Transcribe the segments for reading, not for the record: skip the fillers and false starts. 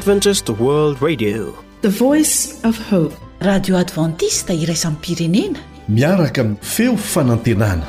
Adventist World Radio, the voice of hope. Radio Adventista iraisam pirenena miaraka amin'ny feo fanantenana.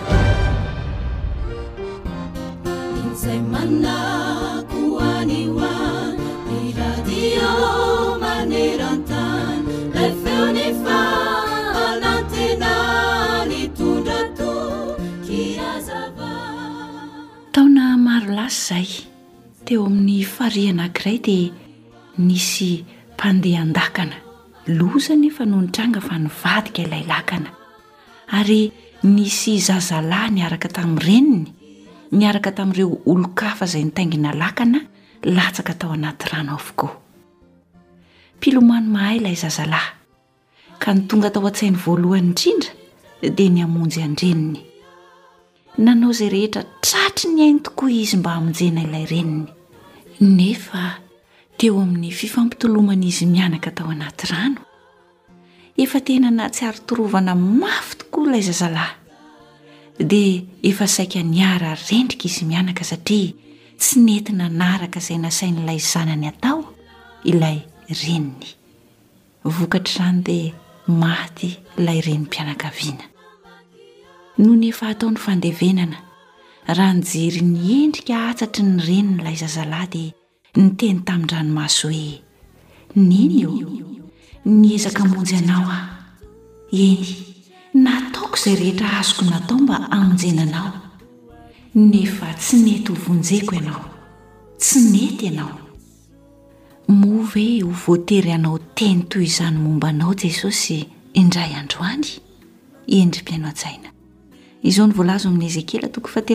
Taona maro lasa izay teo amin'ny farihy anankiray dia nisy mpandeha an-dakana loza nefa no nitranga fa nivadika ilay lakana, ary nisy zazalahy niaraka tamin'ny reniny, niaraka tamin'ireo olon-kafa izay nitaingina lakana latsaka tao anaty rano avokoa. Mpilomano mahay ilay zazalahy ka ny tonga tao an-tsainy voalohany indrindra dia ny hamonjy an-dreniny. Nanao izay rehetra tratry ny ainy tokoa izy mba hamonjena ilay reniny, nefa teo amin'ny fifampitolomana izy mianaka tao anaty rano, efa tena nahatsiaro torovana mafy tokoa ilay zazalahy, dia efa saika niara rendrika izy mianaka satria tsy nentina naraka izay nasain'ilay zanany atao ilay reniny. Vokatr'izany dia maty ilay renim-pianakaviana. Noho ny efa ataony fandevenana, raha nijery ny endrika atsatry ny reniny ilay zazalahy dia niteny tamin-dranomasy hoe, nino io? Niezaka hamonjy anao aho. Eny, nataoko izay rehetra azoko natao mba hamonjena anao, nefa tsy nety ho vonjeko ianao, tsy nety ianao. Moa ve ho voatery anao teny toy izany momba anao Jesosy indray androany? Endrim-piaino an-tsaina. Izao ny voalazo amin'ny Ezekiela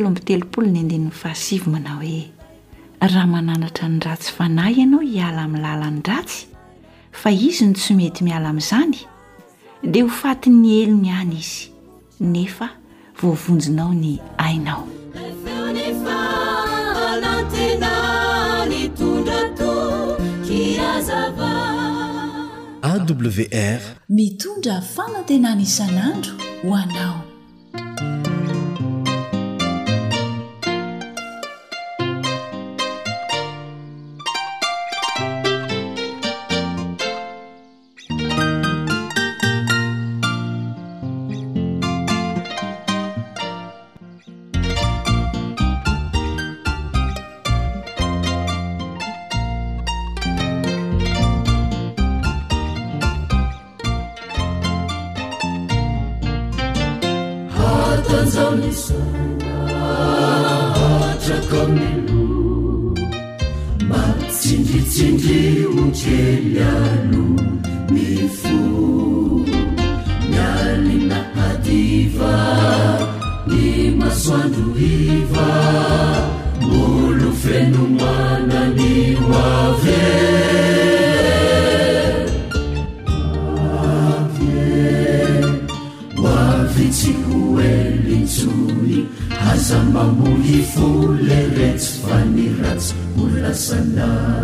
3:7 manao hoe, raha mananatra ny ratsy fanahy ianao hiala amin'ny lalan'ny ratsy, fa izy ny tsy mety miala amin'izany, dia ho fatin'ny elony ihany izy, nefa voavonjinao ny ainao. AWR mitondra fanantenana isan'andro ho anao. Matsindritsindry ujelialo ni fu nyalina hadiva ni masoandro hiva molo feno mana ni wave wavitsy huelintsuni haza mamoli fule retsy faniratsy ulasana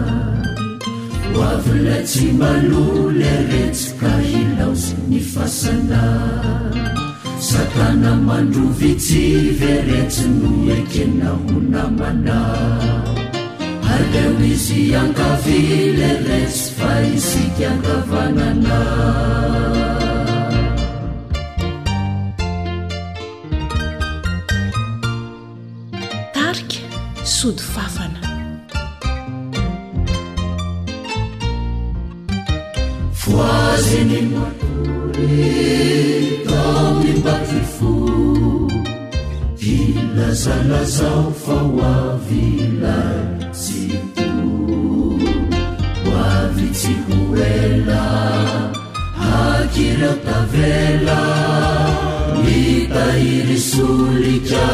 wavlatsy malole retsy kahilausy ny fasana satana mandrovitsy veretsy no ekena honamana aleo izy ankavile retsy fa isika ankavanana. Sody fafana foaziny matory tamimbaky fo ilazalazao fa hoavila tsy to hoavitsy hoela hakireo tavela mitahiry solika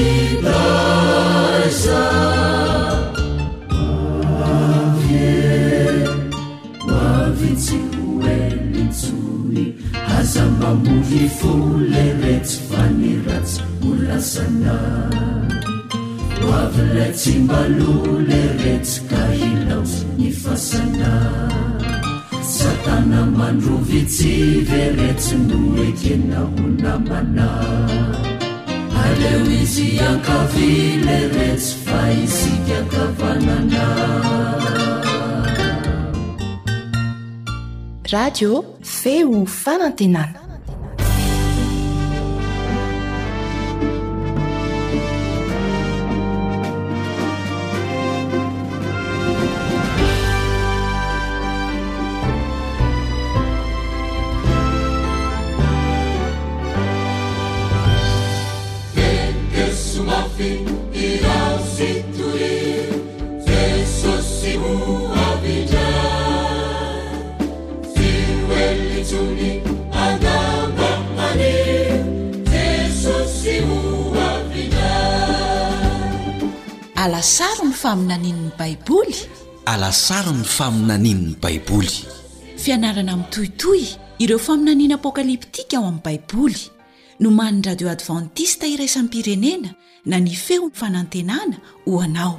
fidaza wavitsy hoelintsony haza mamohy fole retsy faniratsy olasana wavlatsy mbalole retsy kahilausy ny fasana satana mandrovitsy veretsy no ekena honamana aleo izy ankavile retsy fa isika ankavanana. radio feo fanantenana. alasaro ny faminanin'ny baiboly alasaro ny faminanin'ny baiboly fianarana mitohitoy ireo faminaniana apokaliptika ao amin'ny baiboly no man'ny radio adventista iraisam-pirenena na ny feo fanantenana ho anao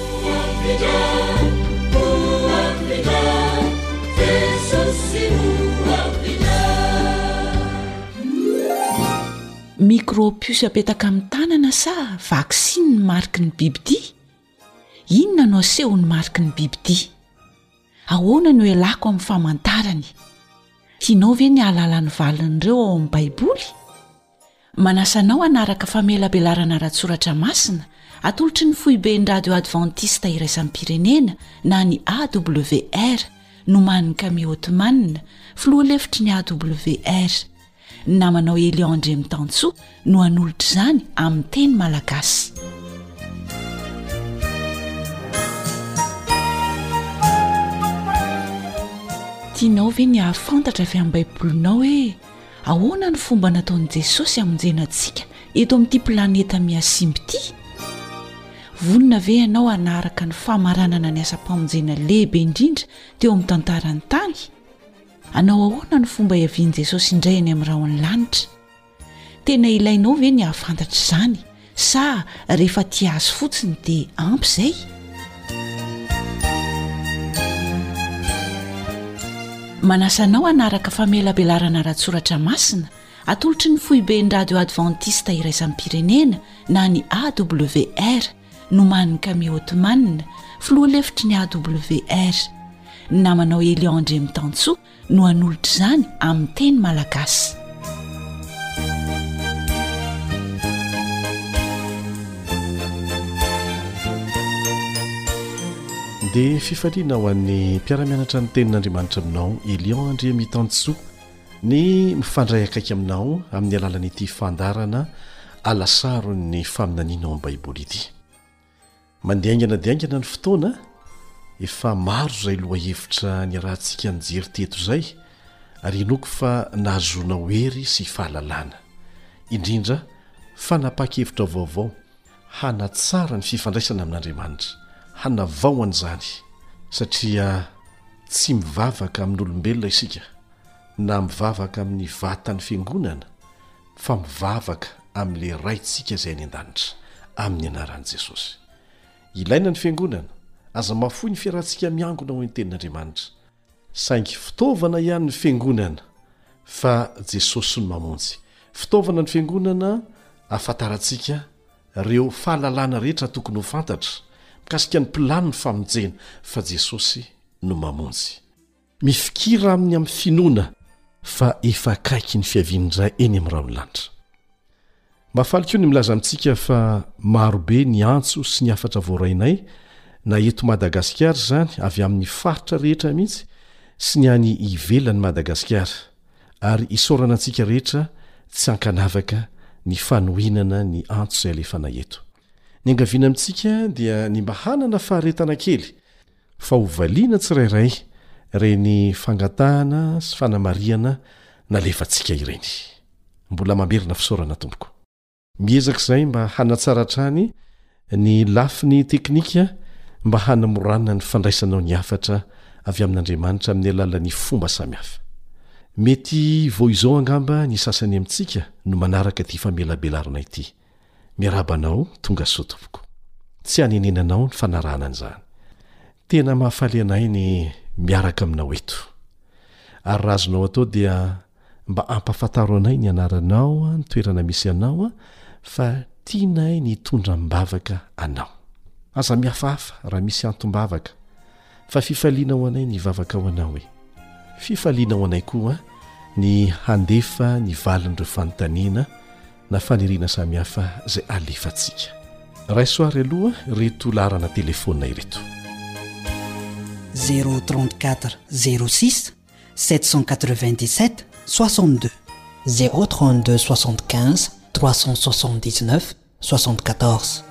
micropuce apetaka amin'ny tanana sa vaksiny ny mariky ny bibidia inona no aseho ny mariky ny bibidia ahoana no elako amin'ny famantarany hinao ve ny ahalalany valin'ireo ao amin'ny baiboly manasanao anaraka famelabelarana ratsoratra masina atolotry ny foiben'ny radio adventista iraisam-pirenena na ny awr no man'ny kami otmanina filoha lefitry ny awr namanao Eliandre Mitantsoa no anolotra izany amin'ny teny malagasy tianao ve ny ahafantatra avy amin'ny baibolinao hoe ahoana ny fomba nataon'i Jesosy hamonjenantsika eto amin'ity planeta miasimby ity vonina ve ianao hanaraka ny famaranana ny asa-pamonjena lehibe indrindra teo amin'ny tantarany tany anao ahoana ny fomba iavian'i Jesosy indray any amin'ny rahony lanitra tena ilainao ve ny ahafantatra izany sa rehefa tia azy fotsiny dia ampy izay manasanao hanaraka famelabelarana ratsoratra masina atolotry ny foiben'ny radio adventista iraisam-pirenena na ny awr no man'ny kami otmanina filoha lefitry ny awr namanao Eliandre Mitantsoa no anolotra izany amin'ny teny malagasy dia fifaliana ho an'ny mpiaramianatra ny tenin'Andriamanitra aminao Eliandre Mitantsoa ny mifandray akaiky aminao amin'ny alalan'ity fandarana alasaro ny faminaniana ao amin'ny baiboly ity mandiaingana diaingana ny fotoana efa maro izay loha hevitra ny rahantsika nijery teto izay ary inoko fa nahazoana hery sy fahalalana indrindra fanapa-kevitra vaovao hanatsara ny fifandraisana amin'Andriamanitra hanavaoana izany satria tsy mivavaka amin'olombelona isika na mivavaka amin'ny vatany fiangonana fa mivavaka amin'ilay raintsika izay any an-danitra amin'ny anaran'i Jesosy ilaina ny fiangonana aza mafoy ny fiarahantsika miangona ho ny tenin'Andriamanitra saingy fitaovana ihany ny fiangonana fa Jesosy no mamonjy fitaovana ny fiangonana ahafantarantsika ireo fahalalana rehetra tokony ho fantatra mikasika ny pilano ny famonjena fa Jesosy no mamonjy mifikira amin'ny finoana fa efa akaiky ny fiavian'indray eny amin'ny rahony lanitra mahafaly koa ny milaza amintsika fa marobe ny antso sy ny afatra voarainay na eto Madagasikara izany avy amin'ny faritra rehetra mihitsy sy ny any ivelan'ny Madagasikara ary isaorana antsika rehetra tsy hankanavaka ny fanohinana ny antso izay alefa eto ny angaviana amintsika dia ny mba hanana faharetana kely fa hovaliana tsirairay reny fangatahana sy fanamariana nalefantsika ireny mbola mamerina fisaorana tompoko miezaka izay mba hanatsaratrany ny lafiny teknika mba hanamorana ny fandraisanao ny afatra avy amin'Andriamanitra amin'ny alalan'ny fomba samihafa mety vo izao angamba ny sasany amintsika no manaraka ty famelabelarana ity miarabanao tonga sotompoko tsy hanenenanao ny fanarahana an'izany tena mahafaly anay ny miaraka aminao eto ary razonao atao dia mba ampafantaro anay ny anaranao ny toerana misy anao fa tianay ny tondra mbavaka anao aza mihafahafa raha misy antombavaka fa fifaliana ho anay ny vavaka ao anao hoe fifaliana ho anay koa ny handefa ny valin'ireo fanontaniana na faniriana samihafa izay alefantsika. raisoary aloha reto larana telefônina ireto 034 06 797 62 032 75 379 74.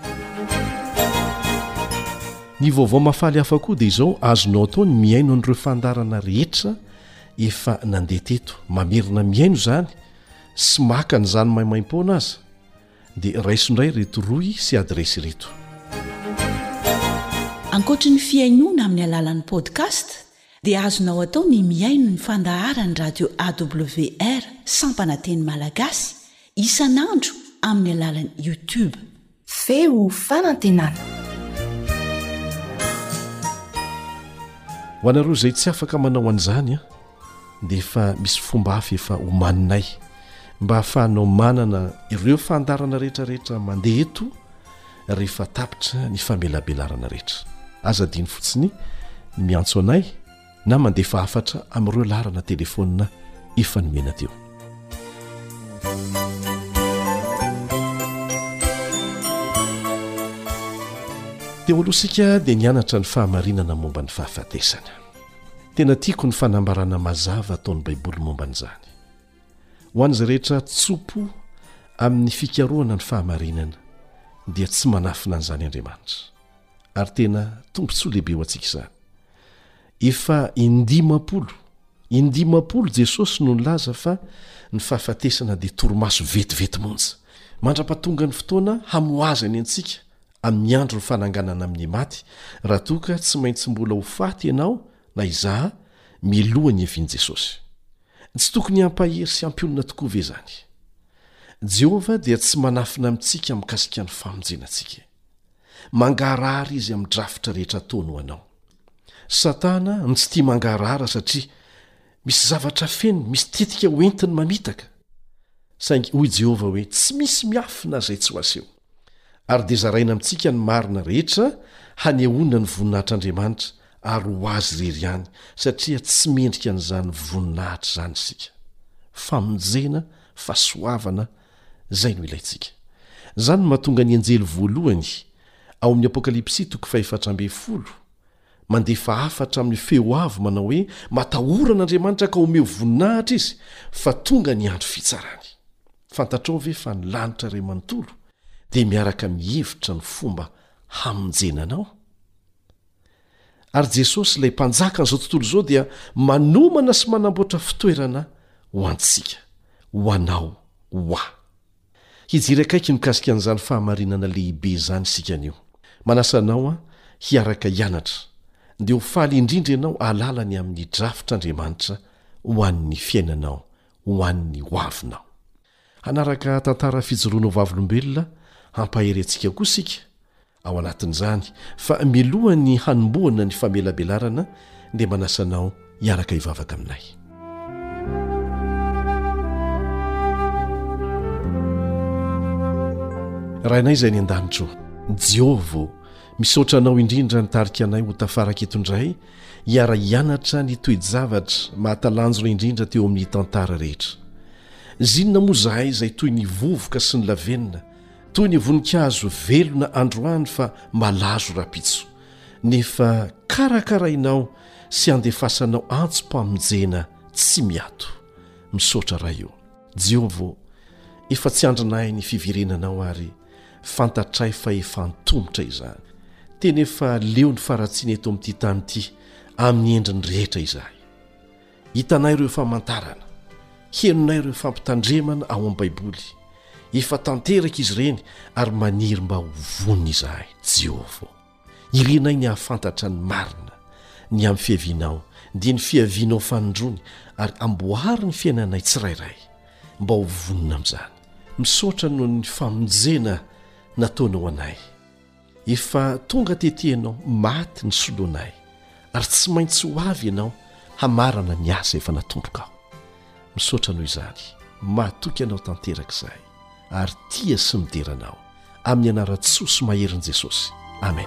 ny vaovao mafaly hafa koa dia izao azonao atao ny miaino an'ireo fandarana rehetra efa nandeha teto, mamerina miaino izany sy maka ny zany maimaim-poana aza dia raisondray reto roy sy adresy reto. ankoatra ny fiainoana amin'ny alalan'ny podcast dia azonao atao ny miaino ny fandaharany radio AWR sampananteny malagasy isanandro amin'ny alalan'ny YouTube. Feo fanantenana. ho anareo izay tsy afaka manao an'izany dia efa misy fomba hafa efa homaninay mba hahafahanao manana ireo fandarana rehetrarehetra mandeha eto rehefa tapitra ny famelabelarana rehetra. aza diny fotsiny ny miantso anay na mandefa hafatra amin'ireo larana telefônina efa nomena teo. teo aloha sika dia nianatra ny fahamarinana momba ny fahafatesana. tena tiako ny fanambarana mazava ataon'ny baiboly momba n'izany ho an'izay rehetra tsopo amin'ny fikaroana ny fahamarinana dia tsy manafina an'izany Andriamanitra ary tena tombontsoa lehibe ho antsika izany. efa indimapolo Jesosy no nilaza fa ny fahafatesana dia torimaso vetivety monja mandra-pahatonga ny fotoana hamoazany antsika amin'ny andro ny fananganana amin'ny maty raha toa ka tsy maintsy mbola ho faty ianao na izaha milohany eviany Jesosy. Tsy tokony hampahery sy hampionana tokoa ve zany? Jehova dia tsy manafina amintsika mikasika ny famonjenantsika. Mangarahara izy amin'ny drafitra rehetra ataony ho anao. Satana ny tsy tia mangarahara satria misy zavatra feno, misy tetika hoentiny mamitaka. Saingy hoy Jehova hoe tsy misy miafina izay tsy ho aseho. Ary dia zaraina amintsika ny marina rehetra hanehoana ny voninahitr'Andriamanitra ary ho azy rery ihany satria tsy mendrika an'izany voninahitra izany isika. Famonjena, fahasoavana, izay no ilayntsika. Izany no mahatonga ny anjely voalohany ao amin'ny Apokalipsy 4:12 mandefa hafatra amin'ny feo avo manao hoe matahoran'Andriamanitra ka omeo voninahitra izy fa tonga ny andro fitsarany. Fantatrao ve fa ny lanitra iray manontolo dia miaraka mihevitra ny fomba hamonjenanao? Ary Jesosy ilay mpanjaka n'izao tontolo izao dia manomana sy manamboatra fitoerana ho antsika, ho anao, ho aho. Hijery akaiky mikasika an'izany fahamarinana lehibe izany isika anio. Manasanao hiaraka hianatra dia ho faly indrindra ianao alalany amin'ny drafitr'Andriamanitra ho an'ny fiainanao, ho an'ny hoavinao. Hanaraka tantara fijoroana ho vavolombelona hampahery antsika koa isika ao anatin'izany fa milohany hanomboana ny famelabelarana dia manasanao hiaraka hivavaka aminay. Raha inay izay ny an-danitro, Jehova misaotra anao indrindra nitarika anay ho tafaraka eto indray hiara hianatra ny toe-javatra mahatalanjona indrindra teo amin'ny tantara rehetra. Zinona moa zahay izay toy ny vovoka sy ny lavenina, toy ny voninkazo velona androany fa malazo rapitso, nefa karakarainao sy andefasanao antso-pamonjena tsy miato. Misaotra raha io. Jehova, efa tsy andrinay ny fivirenanao ary fantatray fa efa antomotra izany. Tena efa leo ny faratsiana eto amin'ity tany ity amin'ny endriny rehetra izahay. Hitanay ireo famantarana, henonay ireo fampitandremana ao amin'ny Baiboly. Efa tanteraka izy ireny ary maniry mba ho vonina izahay. Jehova, irenay ny hahafantatra ny marina ny amin'ny fiavianao dia ny fiavianao fanondrony ary amboary ny fiainanay tsirairay mba ho vonina amin'izany. Misaotra noho ny famonjena nataonao anay. Efa tonga tetehanao maty ny soloanay ary tsy maintsy ho avy ianao hamarana ny asa efa natomboka ao. Misaotra noho izany, mahatoky ianao tanteraka izahay ary tia sy mideranao amin'ny anaran-tsoa maherin'i Jesosy. Amen.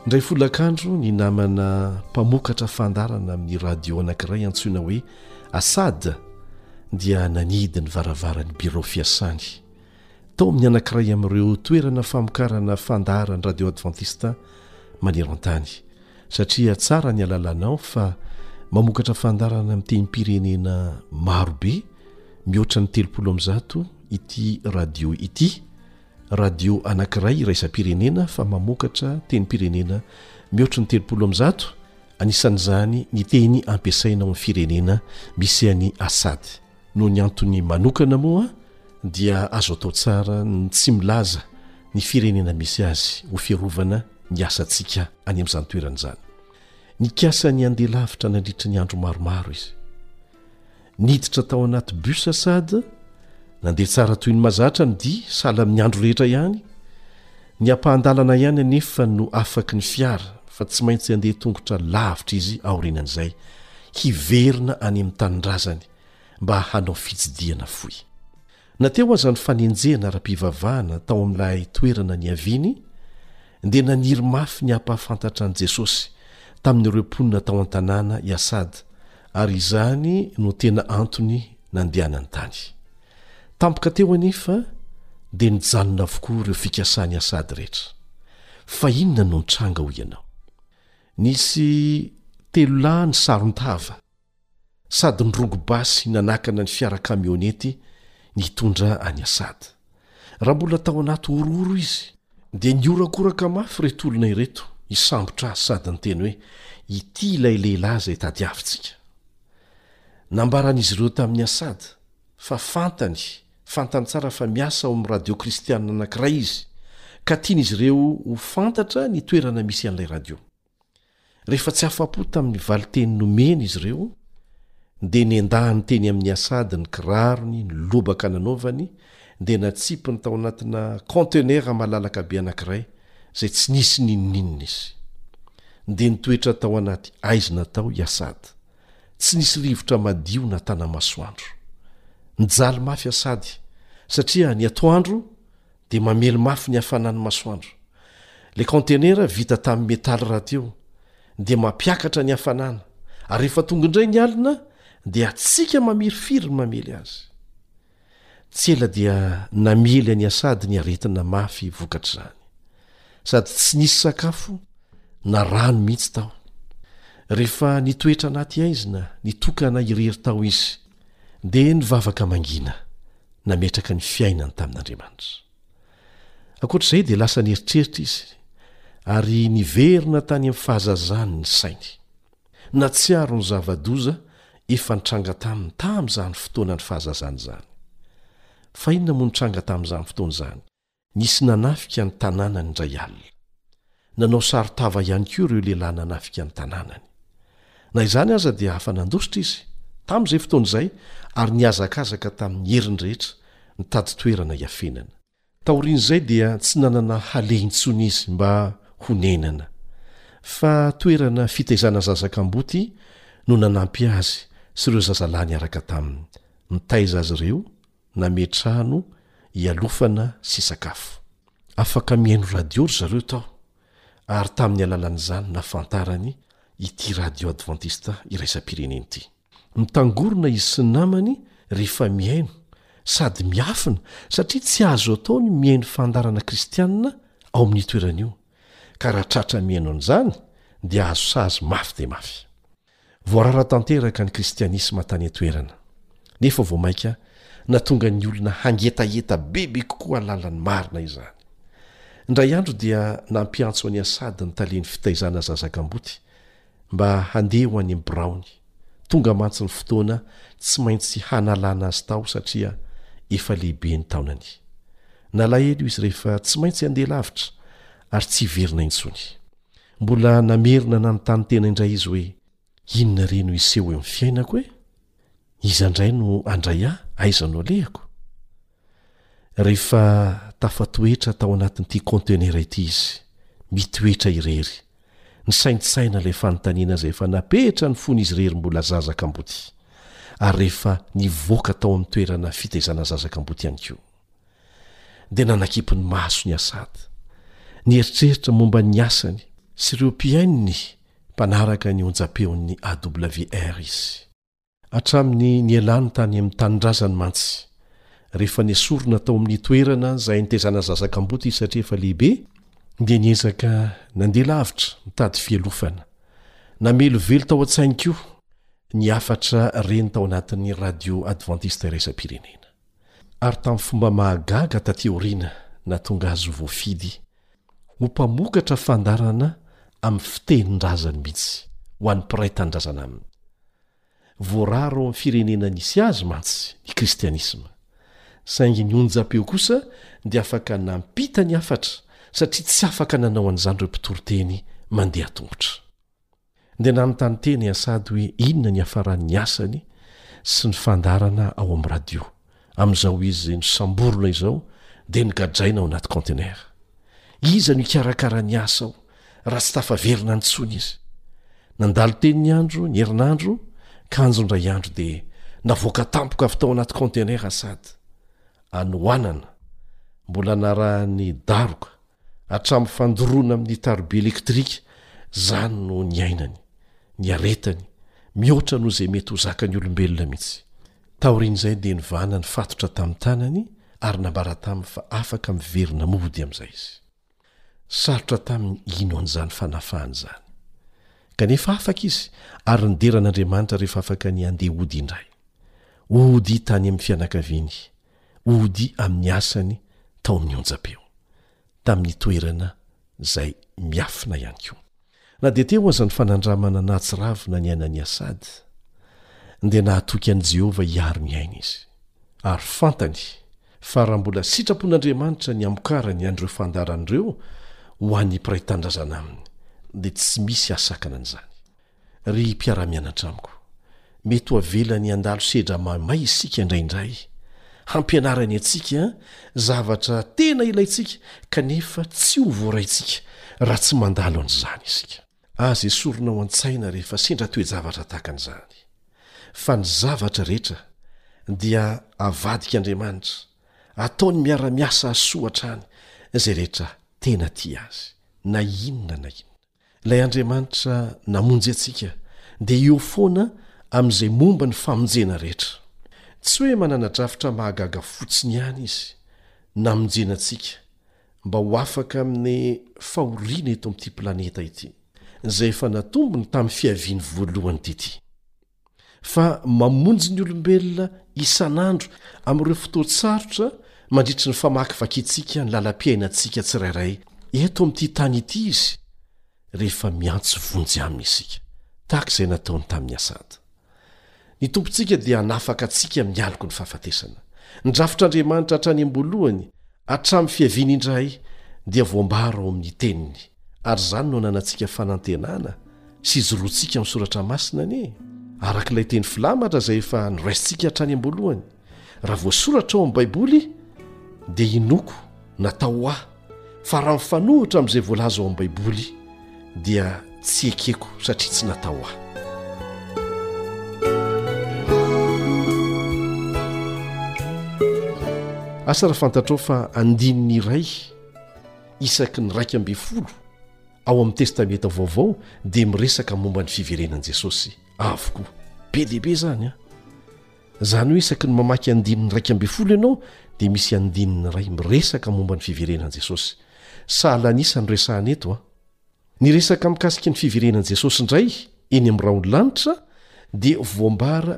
ndray folakandro ny namana mpamokatra fandarana amin'ny radio anankiray antsoina hoe Asad dia nanidy ny varavarany biro fiasany tao amin'ny anankiray amin'ireo toerana famokarana fandarana radio adventista maneran-tany satria tsara ny alalanao fa mamokatra fandarana amin'ny teny-pirenena marobe mihoatra ny 300 ity radio ity radio anankiray iraisam-pirenena fa mamokatra teny-pirenena mihoatra ny 300 anisan'izany ny teny ampiasaina ao amin'ny firenena misy any Asad no ny antony manokana moa dia azo atao tsara ny tsy milaza ny firenena misy azy ho fiarovana ny asantsika any amin'izany toerana izany. Nikasany andeha lavitra nandritra ny andro maromaro izy. Niditra tao anaty bus Asad, nandeha tsara toy ny mazatra ny dia sahala amin'ny andro rehetra ihany. Ny ampahandalana ihany anefa no afaky ny fiara fa tsy maintsy andeha tongotra lavitra izy aorinan'izay hiverina any amin'ny tanindrazany mba hanao fitsidiana foy. Nateo aza ny fanenjehana ara-pivavahana tao amin'ilay toerana ny aviny dia naniry mafy ny ampahafantatra an' Jesosy tamin'ireo mponina tao an-tanàna i Asad ary izany no tena antony nandehanany tany. Tampoka teo anefa dia nijanona avokoa ireo fikasany Asad rehetra. Fa inona no nitranga ho ianao? Nisy 3 lahy ny saron-tava sady nyrongobasy nanakana ny fiara kamionety nitondra any Asad. Raha mbola tao anaty ororo izy dia niorakoraka mafy reto olona ireto isambotra sady nyteny hoe ity ilay lehilahy izay tadiavintsika. Nambaran'izy ireo tamin'ny Asad fa fantany tsara fa miasa ao amin'ny radio kristianina anankiray izy ka tian'izy ireo ho fantatra ny toerana misy an'ilay radio. Rehefa tsy afa-po tamin'ny valiteny nomeny izy ireo dia niendahany teny amin'ny Asad ny kirarony, ny lobaka nanaovany dia natsipiny tao anatina conteneur malalaka be anankiray izay tsy nisy ninninina izy. Dia nitoetra tao anaty aizina tao i Asad. Tsy nisy rivotra madio na tanamasoandro. Nijaly mafy Asad satria ny atoandro dia mamely mafy ny hafanany masoandro. Le conteneur vita tamin'ny metaly radio dia mampiakatra ny hafanana ary rehefa tonga indray ny alina dia atsika mamirifiry ny mamely azy. Tsy ela dia namely any Asad ny aretina mafy vokatra izany. Sady tsy nisy sakafo na rano mihitsy tao. Rehefa nitoetra anaty aizina nitokana irery tao izy dia nivavaka mangina nametraka ny fiainany tamin'Andriamanitra. Ankoatr'izay dia lasa nieritreritra izy ary niverina tany amin'ny fahazazany ny sainy. Natsiaro ny zava-doza efa nitranga tamin'izany fotoana ny fahazazany izany. Fa inona moa nitranga tamin'izany fotoana izany? Nisy nanafika ny tanànany indray alina. Nanao saritava ihany koa ireo lehilahy nanafika ny tanànany. Na izany aza dia hafa nandositra izy tamin'izay fotoana izay ary niazakazaka tamin'ny heriny rehetra nitady toerana hiafenana. Taorian'izay dia tsy nanana halehitsony izy mba honenana fa toerana fitaizana zazakamboty no nanampy azy sy ireo zazalahy niaraka taminy nitaiza azy ireo nametrano ialofana sy sakafo. Afaka mihaino radio ry zareo tao ary tamin'ny alalan'izany nafantarany ity radio adventista iraisam-pirenena ity. Mitangorona izy sy ny namany rehefa mihaino sady miafina satria tsy azo atao ny mihaino fandarana kristianina ao amin'ny toeran'io. Ka raha tratra mihaino an'izany dia azo sazy mafy dia mafy. Voarara tanteraka ny kristianisma tany atoerana. Nefa vao maika natonga ny olona hangetaheta bebe kokoa alalan'ny marina izany. Indray andro dia nampiantso any Asad ny taleny fitaizana zazakamboty mba handeha ho any Braony. Tonga mantsy ny fotoana tsy maintsy hanalana azy tao satria efa lehibe ny taonany. Nalahelo izy rehefa tsy maintsy handeha lavitra ary tsy verina intsony. Mbola namerina nanontany tena indray izy hoe inona re no iseho eo amin'ny fiainako e? Iza indray no andray aiza no alehako? Rehefa tafatoetra tao anatin'ity conteneur ity izy, mitoetra irery. Ny saintsaina ilay fanontaniana izay efa napetra ny fon'izy irery mbola zazakamboty. Ary rehefa nivoaka tao amin'ny toerana fitaizana zazakamboty ihany koa. Dia nanakipy ny maso ny Asad. Nieritreritra momba ny asany sy ireo mpiainony mpanaraka ny onja-peon'ny AWR izy. Hatramin'ny nielany tany amin'ny tanindrazany mantsy, rehefa niesorona tao amin'ny toerana izay nitezana zazakamboty izy satria efa lehibe, dia niezaka nandeha lavitra mitady fialofana. Namelovelo tao an-tsainy koa ny afatra reny tao anatin'ny radio adventiste raisam-pirenena. Ary tamin'ny fomba mahagaga taty aoriana na tonga azy voafidy ho mpamokatra fandarana amin'ny fitenin-drazany mihitsy ho an'ny mpiray tandrazana aminy. Voararo amin'ny firenena nisy azy mantsy ny kristianisma, saingy ny onjam-peo kosa dia afaka nampita ny afatra satria tsy afaka nanao an'izany ireo mpitoroteny mandeha tongotra. Dia nanontany teny asady hoe inona ny hafaran'ny asany sy ny fandarana ao amin'ny radio. Amin'izao izy nosamborona izao dia nigadraina ao anaty conteneur. Iza no ikarakara ny asa ao raha tsy tafaverina nitsony izy. Nandalo teny ny andro, ny herinandro, kanjo ndray andro dia navoaka tampoka avy tao anaty conteneur asady. Anoanana, mbola narahany daroka, hatramin'ny fandoroana amin'ny taroby elektrika, zany no ny ainany, ny aretany, mihoatra noho izay mety ho zakany olombelona mihitsy. Taorian'izay dia nivana ny fatotra tamin'ny tanany ary nambara taminy fa afaka miverina mody amin'izay izy. Sarotra tamin'ny ino an'izany fanafahany izany. Kanefa afaka izy ary nideran'Andriamanitra rehefa afaka ny andeha ody indray. Ody tany amin'ny fianakaviany, ody amin'ny asany tao amin'ny onjam-peo, tamin'ny toerana izay miafina ihany koa. Na dia teo aza ny fanandramana natsiravina ny ainany asady, dia nahatoky an'i Jehova hiaro ny aina izy. Ary fantany fa raha mbola sitrapon'Andriamanitra ny amokarany an'ireo fandaran'ireo ho an'ny mpiray tandrazana aminy, dia tsy misy asakana an'izany. Ry mpiara-mianatra amiko, mety ho avelany andalo sedra mamay isika indraindray, hampianarany antsika zavatra tena ilayntsika kanefa tsy ho voaraintsika raha tsy mandalo an'izany isika. Aza esorona ao an-tsaina rehefa sendra toe-javatra tahaka an'izany. Fa ny zavatra rehetra dia avadik'Andriamanitra, ataony miara-miasa asoatra any izay rehetra tena tia azy, na inona na inona. Ilay Andriamanitra namonjy antsika dia eo foana amin'izay momba ny famonjena rehetra. Tsy hoe manana-drafitra mahagaga fotsiny ihany izy namonjena antsika mba ho afaka amin'ny fahoriana eto amin'ity planeta ity, izay efa natombony tamin'ny fiaviany voalohany tety. Fa mamonjy ny olombelona isan'andro amin'ireo fotoan-tsarotra mandritry ny famakivakintsika ny lalam-piainantsika tsirairay eto amin'ity tany ity izy, rehefa miantso vonjy aminy isika, tahaka izay nataony tamin'ny asady. Ny tompontsika dia nafaka antsika mialoko ny fahafatesana. Ny drafitr'Andriamanitra hatrany am-boalohany hatramin'ny fiaviany indray dia voambara ao amin'ny teniny, ary izany no ananantsika fanantenana sy izoroantsika amin'ny soratra masina anie. Arak'ilay teny filamatra izay efa noraisintsika hatrany am-boalohany, raha voasoratra ao amin'ny Baiboly dia inoko natao ahy, fa raha mifanohitra amin'izay voalaza ao amin'ny Baiboly dia tsy ekeko satria tsy natao ahy. Asa raha fantatrao fa andininy iray isaky ny 12 ao amin'ny testamenta vaovao dia miresaka momba ny fiverenan'i Jesosy avokoa. Be dehibe zany a. Zany hoe isaky ny mamaky andininy 12 ianao dia misy andininy iray miresaka momba ny fiverenan'i Jesosy. Sahala anisan'ny resahana eto a. Ny resaka mikasika ny fiverenan'i Jesosy indray eny amin'ny raondlanitra dia voambara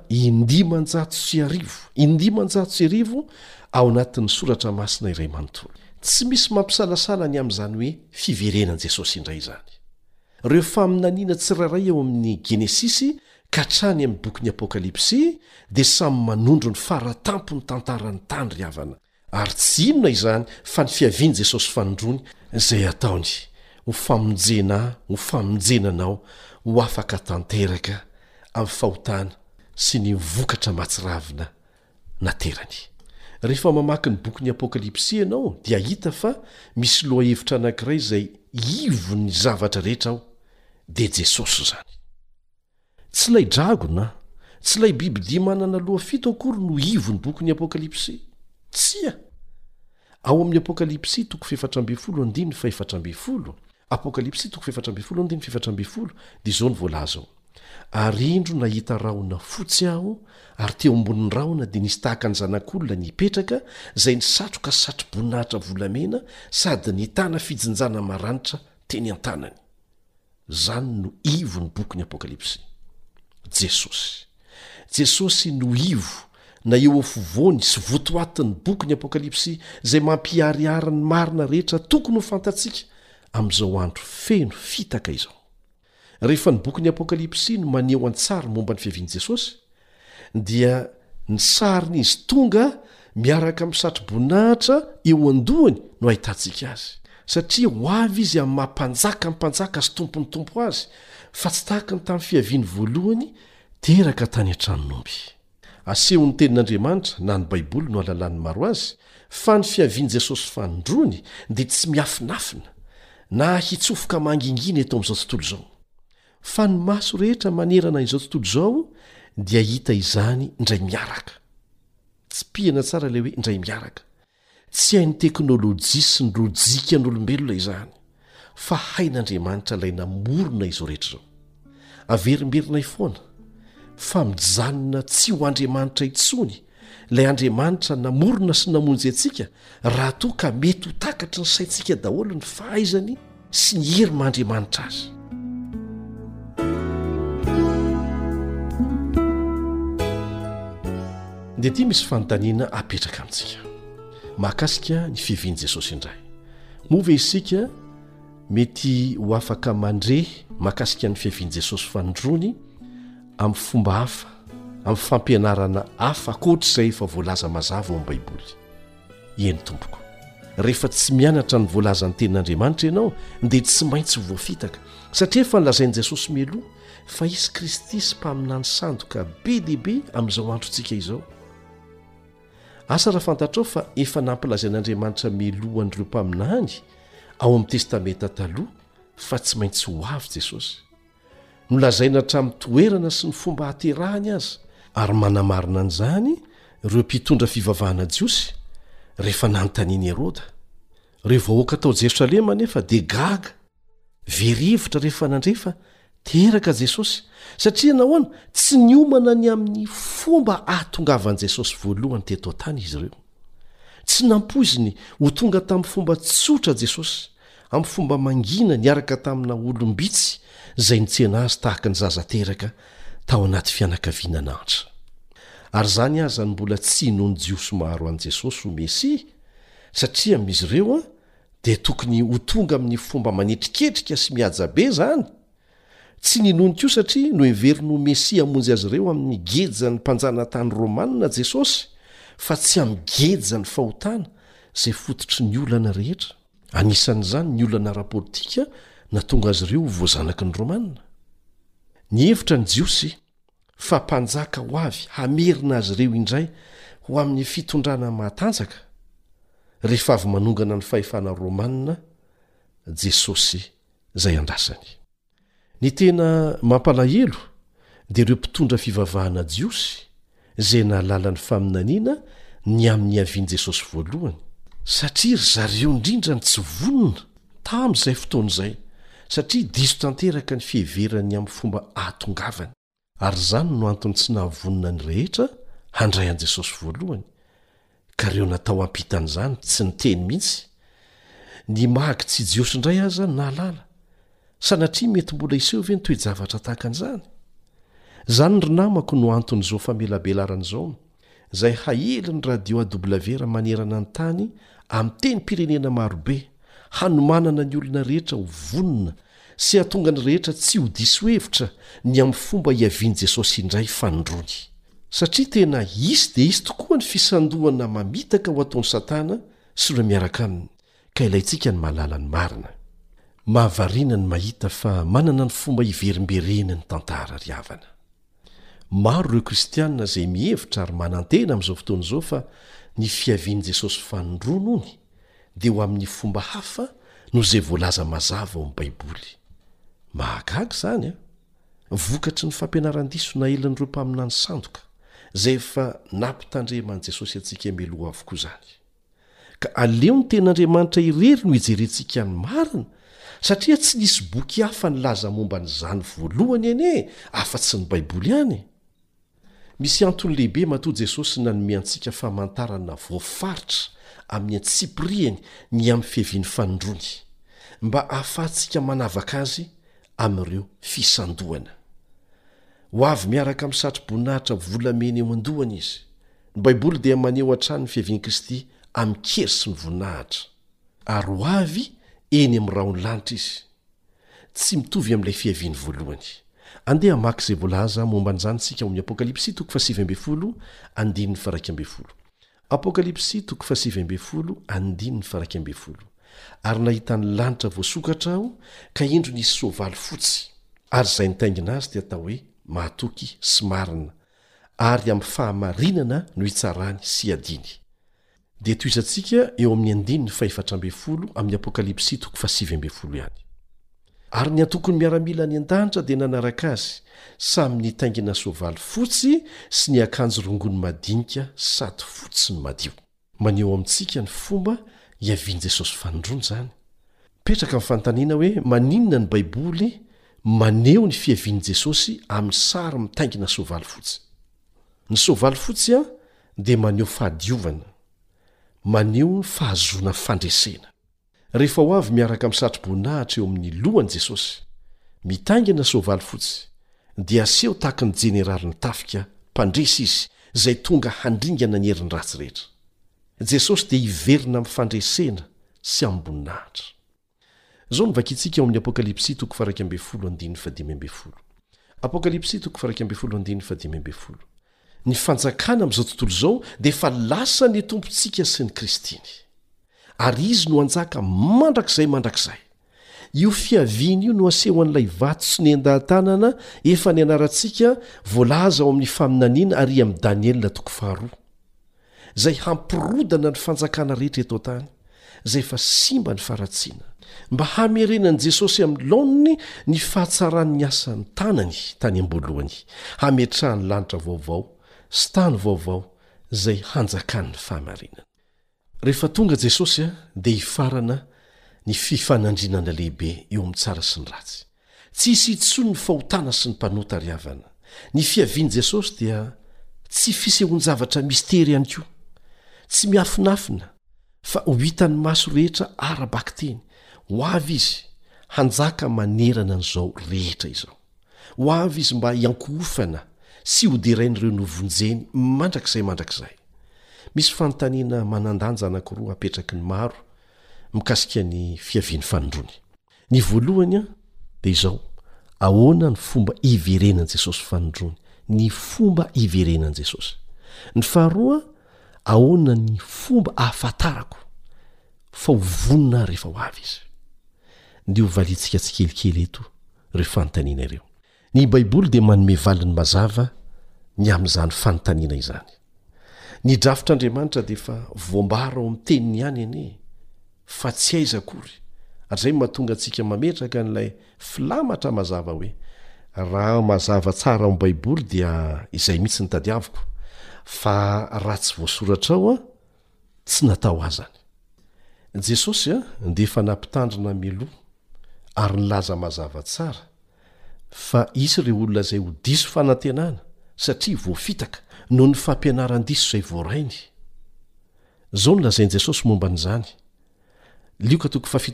510 ao anatin'ny soratra masina iray manontolo. Tsy misy mampisalasala ny amin'izany hoe fiverenan'i Jesosy indray izany. Ireo faminaniana tsirairay ao amin'ny Genesisy ka hatrany amin'ny bokin'ny Apokalipsy dia samy manondro ny faratampo ny tantaran'ny tany ry havana. Ary tsy inona izany fa ny fiavian'i Jesosy fanondrony izay ataony ho famonjenanao ho afaka tanteraka amin'ny fahotana sy ny vokatra matsiravina naterany. Rehefa mamaky ny bokin'ny Apokalipsy ianao dia hita fa misy lohahevitra anankiray izay ivony zavatra rehetra ao dia Jesosy izany. Tsy ilay dragona, tsy ilay bibidia manana loha 7 akory no ivony bokin'ny Apokalipsy. Tsia! Ao amin'ny Apokalipsy 4:4, Apokalipsy 7:7 dia izao ny voalaza ao. Ary indro nahita raona fotsy aho, ary teo ambonin'ny raona dia nisy tahaka ny zanak'olona nipetraka izay nisatroka satro-boninahitra volamena sady nitana fijinjana maranitra teny an-tanany. Zany no ivo ny boky ny Apokalipsy. Jesosy no ivo na eo afovoany sy votoatin'ny boky ny Apokalipsy izay mampiariary ny marina rehetra tokony ho fantatsika amin'izao andro feno fitaka izao. Rehefa ny boky ny Apokalipsy no maneho an-tsary momba ny fiavian'i Jesosy, dia ny sariny izy tonga miaraka amin'ny satro-boninahitra eo an-dohany no ahitantsika azy. Satria ho avy izy amin'ny mampanjaka ny mpanjaka sy tompony tompo azy, fa tsy tahaka ny tamin'ny fiaviany voalohany teraka tany an-tranon'omby. Aseho ny tenin'Andriamanitra na ny Baiboly no alalan'ny maro azy fa ny fiavian'i Jesosy fanondrony dia tsy miafinafina na hitsofoka mangingina eto amin'izao tontolo izao. Fa ny maso rehetra manerana izao tontolo izao dia hita izany indray miaraka. Tsy pihana tsara ilay hoe indray miaraka. Tsy hain'ny teknôlôjia sy ny lojika n'olombelona izany, fa hain'Andriamanitra ilay namorona izao rehetra izao. Averimberina foana fa mijanona tsy ho Andriamanitra intsony ilay Andriamanitra namorona sy namonjy antsika raha toa ka mety ho takatry ny saintsika daholo ny fahaizany sy ny hery mandriamanitra azy. Dia ity misy fanontaniana apetraka amintsika mahakasika ny fiavian'i Jesosy indray. Moa ve isika mety ho afaka mandre mahakasika ny fiavian'i Jesosy fanondrony amin'ny fomba hafa, amin'ny fampianarana hafa ankoatr'izay efa voalaza mazava ao amin'ny Baiboly? Eny tompoko, rehefa tsy mianatra ny voalazan'ny tenin'Andriamanitra ianao dia tsy maintsy voafitaka, satria efa nilazain'i Jesosy mialoha fa isy Kristy sy mpaminany sandoka be dia be amin'izao androntsika izao. Asa raha fantatrao fa efa nampilazain'Andriamanitra mialoha an'ireo mpaminany ao amin'ny testamenta taloha fa tsy maintsy ho avy Jesosy. Nolazaina hatramin'ny toerana sy ny fomba haterahany azy, ary manamarina an'izany ireo mpitondra fivavahana jiosy rehefa nanontaniany Heroda. Ireo vahoaka tao Jerosalema nefa dia gaga, verivotra rehefa nandrefa teraka Jesosy, satria nahoana tsy niomana ny amin'ny fomba ahatongavan'i Jesosy voalohany teto an-tany izy ireo. Tsy nampoiziny ho tonga tamin'ny fomba tsotra Jesosy, amin'ny fomba mangina niaraka tamina olombitsy izay nitsena azy tahaka ny zaza teraka tao anaty fianakaviana n'antra. Ary zany aza ny mbola tsy nohony jiosy maro an'i Jesosy ho Mesia, satria amin'izy ireo dia tokony ho tonga amin'ny fomba manetriketrika sy mihaja be zany. Tsy ninony koa satria no heveriny ho Mesia hamonjy azy ireo amin'ny gejany mpanjana tany Romanina Jesosy, fa tsy amin'ny gejany fahotana izay fototry ny olana rehetra. Anisan'izany ny olana ara-politika na tonga azy ireo ho voazanaky ny Romanina. Ny hevitra ny jiosy fa mpanjaka ho avy hamerina azy ireo indray ho amin'ny fitondrana mahatanjaka rehefa avy manongana ny fahefana Romanina Jesosy izay andrasany. Ny tena mampalahelo dia ireo mpitondra fivavahana jiosy izay nahalala ny faminaniana ny amin'ny havian'i Jesosy voalohany, satria ry zareo indrindra ny tsy vonona tamin'izay fotoan'izay, satria diso tanteraka ny fiheverany amin'ny fomba ahatongavany. Ary zany no antony tsy nahavonina ny rehetra handray an'i Jesosy voalohany, ka ireo natao hampitan'izany tsy niteny mihitsy. Ny mahaky tsy jiosy indray aza nahalala, sanatria mety mbola iseho ve ny toe-javatra tahaka an'izany? Zany ry namako no anton'izao famelabelarana izay haely ny radio AW raha manerana ny tany amin'ny teny-pirenena marobe, hanomanana ny olona rehetra ho vonona sy hatonga ny rehetra tsy ho diso hevitra ny amin'ny fomba hiavian'i Jesosy indray fanondrony. Satria tena isy dia isy tokoa ny fisandohana mamitaka ho ataon'ny Satana sy ireo miaraka aminy, ka ilayntsika ny mahalala ny marina. Mahavariana ny mahita fa manana ny fomba hiverimberena ny tantara ry havana. Maro ireo kristianina izay mihevitra ary manantena amin'izao fotoan'izao fa ny fiavian'i Jesosy fanondroana ony dia ho amin'ny fomba hafa noho izay voalaza mazava ao amin'ny Baiboly. Mahagaga izany vokatry ny fampianaran-diso na elan'ireo mpaminany sandoka izay efa nampitandreman'i Jesosy antsika mialoha avokoa izany. Ka aleo ny ten'Andriamanitra irery no hijerentsika ny marina satria tsy nisy boky hafa nylaza momba nyzany voalohany ene afa-tsy ny baiboly ihany. Misy antony lehibe matoa Jesosy nanome antsika famantarana voafaritra amin'ny antsipiriany ny amin'ny fiaviany fanondrony mba ahafahantsika manavaka azy amin'ireo fisandohana. Ho avy miaraka amin'ny satro-boninahitra volamena eo an-dohany izy. Ny baiboly dia maneho hatrany ny fiavian'i Kristy amin'ny kery sy ny voninahitra. Ary ho avy eny amin'ny raony lanitra izy. Tsy mitovy amin'ilay fiaviany voalohany. Andeha maka izay voalaza momba an'izany isika amin'ny Apokalipsy 7:1-12. Apokalipsy 7:1-12. Ary nahita ny lanitra voasokatra aho ka indro nisy soavaly fotsy. Ary izay nitaingina azy dia atao hoe mahatoky sy marina, ary amin'ny fahamarinana no hitsarany sy adiny. Dia toizantsika eo amin'ny 14 amin'ny Apokalipsy 7:7 ihany. Ary ny antokony miaramila ny an-danitra dia nanaraka azy, samy nitaingina soavaly fotsy sy ny akanjo rongony madinika sady fotsy ny madio. Maneho amintsika ny fomba hiavian' Jesosy fanondrony zany. Petraka amin'ny fanontaniana hoe maninona ny baiboly maneho ny fiavian'i Jesosy amin'ny sary mitaingina soavaly fotsy. Ny soavaly fotsy dia maneho fahadiovana, maneho fahazoana fandresena. Rehefa ho avy miaraka amin'ny satro-boninahitra eo amin'ny lohan'i Jesosy, mitaingina soavaly fotsy, dia aseho tahaka ny jeneraly ny tafika mpandresy izy izay tonga handringana ny herin'ny ratsy rehetra. Jesosy dia hiverina amin'ny fandresena sy amin'ny boninahitra. Zao novakitsika eo amin'ny Apokalipsy 1:12-15. Apokalipsy 1:12-15. Ny fanjakana amin'izao tontolo izao dia efa lasa ny tompontsika sy ny Kristiny. Ary izy no anjaka mandrakizay. Io fiaviany io no aseho an'ilay vato sy ny endahan-tanana efa ny anarantsika voalaza ao amin'ny faminaniana ary amin'ny Daniel 2:2. Zay hampirodana ny fanjakana rehetra eto tany, zay efa simba ny faratsiana, mba hamerenan'i Jesosy amin'ny laoniny ny fahatsarany asany tanany tany am-boalohany, hametrahany lanitra vaovao sy tany vaovao zay hanjakan'ny fahamarinana. Rehefa tonga Jesosy dia hifarana ny fifanandrinana lehibe eo amin'ny tsara sy ny ratsy. Tsy hisy intsony ny fahotana sy ny mpanota riavana. Ny fiavian'i Jesosy dia tsy fisehoan-javatra mistery ihany koa, tsy miafinafina, fa ho hitan'ny maso rehetra ara-baky teny. Ho avy izy hanjaka manerana an'izao rehetra izao. Ho avy izy mba hiankohofana sy hoderain'ireo novonjeny mandrakizay. Misy fanontaniana manandanja anankiroa apetraky ny maro mikasika ny fiavian'ny fanondrony. Ny voalohany dia izao: ahoana ny fomba iverenan'i Jesosy fanondrony? Ny fomba iverenan'i Jesosy. Ny faharoa, ahoana ny fomba ahafantarako fa ho vonina rehefa ho avy izy? Ndio valitsika tsikelikely eto ireo fanontaniana ireo. Ny baiboly dia manome valiny mazava ny amin'izany fanontaniana izany. Ny drafitr'Andriamanitra dia efa voambara ao amin'ny teniny ihany ene, fa tsy aiza akory. Ary izay mahatonga antsika mametraka n'ilay filamatra mazava hoe raha mazava tsara ao amin'ny baiboly dia izay mihitsy ny tadiaviko, fa raha tsy voasoratra ao tsy natao azany. Jesosy dia efa nampitandrina miloha ary nilaza mazava tsara fa isy ireo olona izay ho diso fanantenana satria voafitaka noho ny fampianaran-diso izay voarainy. Zao nolazain'i Jesosy momba n'izany. Lioka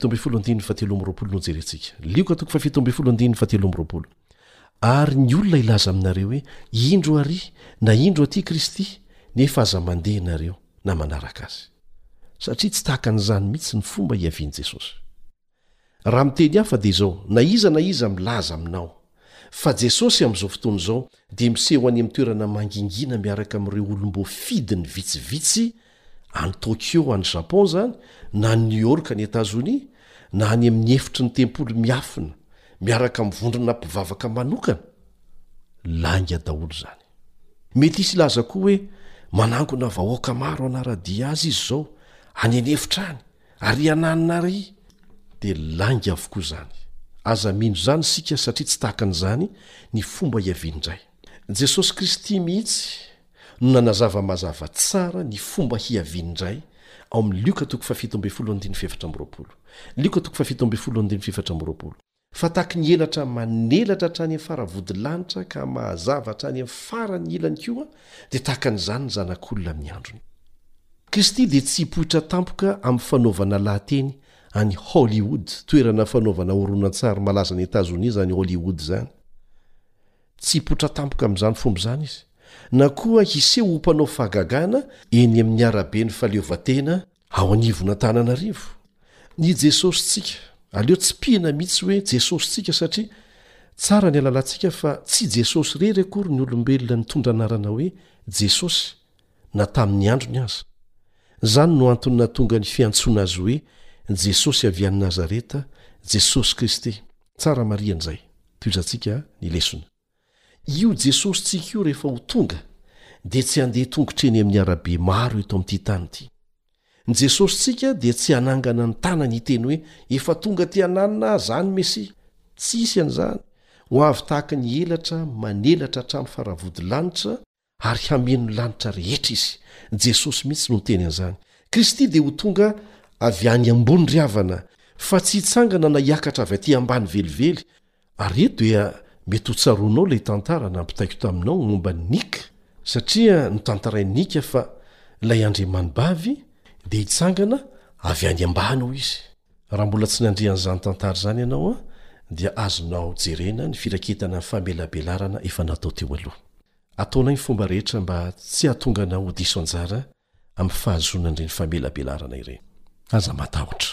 7:17 no jerentsika. Lioka 7:17. Ary ny olona ilaza aminareo hoe indro ary na indro aty Kristy, nefa aza mandeha ianareo na manaraka azy. Satria tsy tahaka an'izany mihitsy ny fomba hiavian'i Jesosy. Raha miteny hafa dia izao: na iza milaza aminao. Fa Jesosy amin'izao fotoana izao dia miseho any amin'ny toerana mangingina miaraka amin'ireo olom-bo fidiny vitsivitsy any Tokyo any Japon zany, na New York any Etazonia, na any amin'ny efitry ny tempolo miafina miaraka mivondrona mpivavaka manokana. Langa daholo zany. Mety hisy laza koa hoe manangona vahoaka maro anara-dia azy izy zao any anefitra any ary ananina ary, dia langa avokoa zany. Aza mino zany sika satria tsy tahaka an'izany ny fomba hiavian'indray. Jesosy Kristy mihitsy no nanazava mazava tsara ny fomba hiavian'indray ao amin'ny Lioka 7:7. Lioka 7:7. Fa taky ny elatra manelatra hatrany amin'ny faravodilanitra ka mahazava hatrany amin'ny farany ilany koa dia tahaka n'izany ny zanak'olona amin'ny androny. Kristy dia tsy hipoitra tampoka amin'ny fanaovana lahateny any Hollywood, toerana fanaovana horonan-tsary malaza any Etazonia zany Hollywood zany. Tsy hipoitra tampoka amin'izany fomba izany izy, na koa hiseho ho mpanao fahagagana eny amin'ny arabe ny faleovatena ao anivon'Antananarivo. Ny Jesosy tsika, aleo tsy pihana mihitsy hoe Jesosy tsika satria tsara ny alalantsika fa tsy Jesosy rery akory ny olombelona nitondra anarana hoe Jesosy na tamin'ny androny aza. Zany no antony natonga ny fiantsoana azy hoe Jesosy avy any Nazareta, Jesosy Kristy. Tsara marian'izay. Toizantsika ny lesona. Io Jesosy tsika io rehefa ho tonga dia tsy handeha tongotra eny amin'ny arabe maro eto amin'ity tany ity. Ny Jesosy tsika dia tsy hanangana ny tanany hiteny hoe efa tonga ty ananina zany Mesia. Tsisy an'izany. Ho avy tahaka ny elatra manelatra hatramin'ny faravodilanitra ary hameno lanitra rehetra izy. Jesosy mihitsy no teny an'izany. Kristy dia ho tonga avy any ambony riavana fa tsy hitsangana na hiakatra avy aty ambany velively. Ary eto dia mety ho tsaroanao ilay tantara nampitaiko taminao momba ny Nika, satria notantarain'ny Nika fa ilay Andriamanibavy dia hitsangana avy any ambany ho izy. Raha mbola tsy nandrian'izany tantara izany ianao dia azonao jerena ny firaketana ny famelabelarana efa natao teo aloha. Ataonay ny fomba rehetra mba tsy hahatonga ho diso anjara amin'ny fahazonan'ireny famelabelarana ireny. Aza matahotra.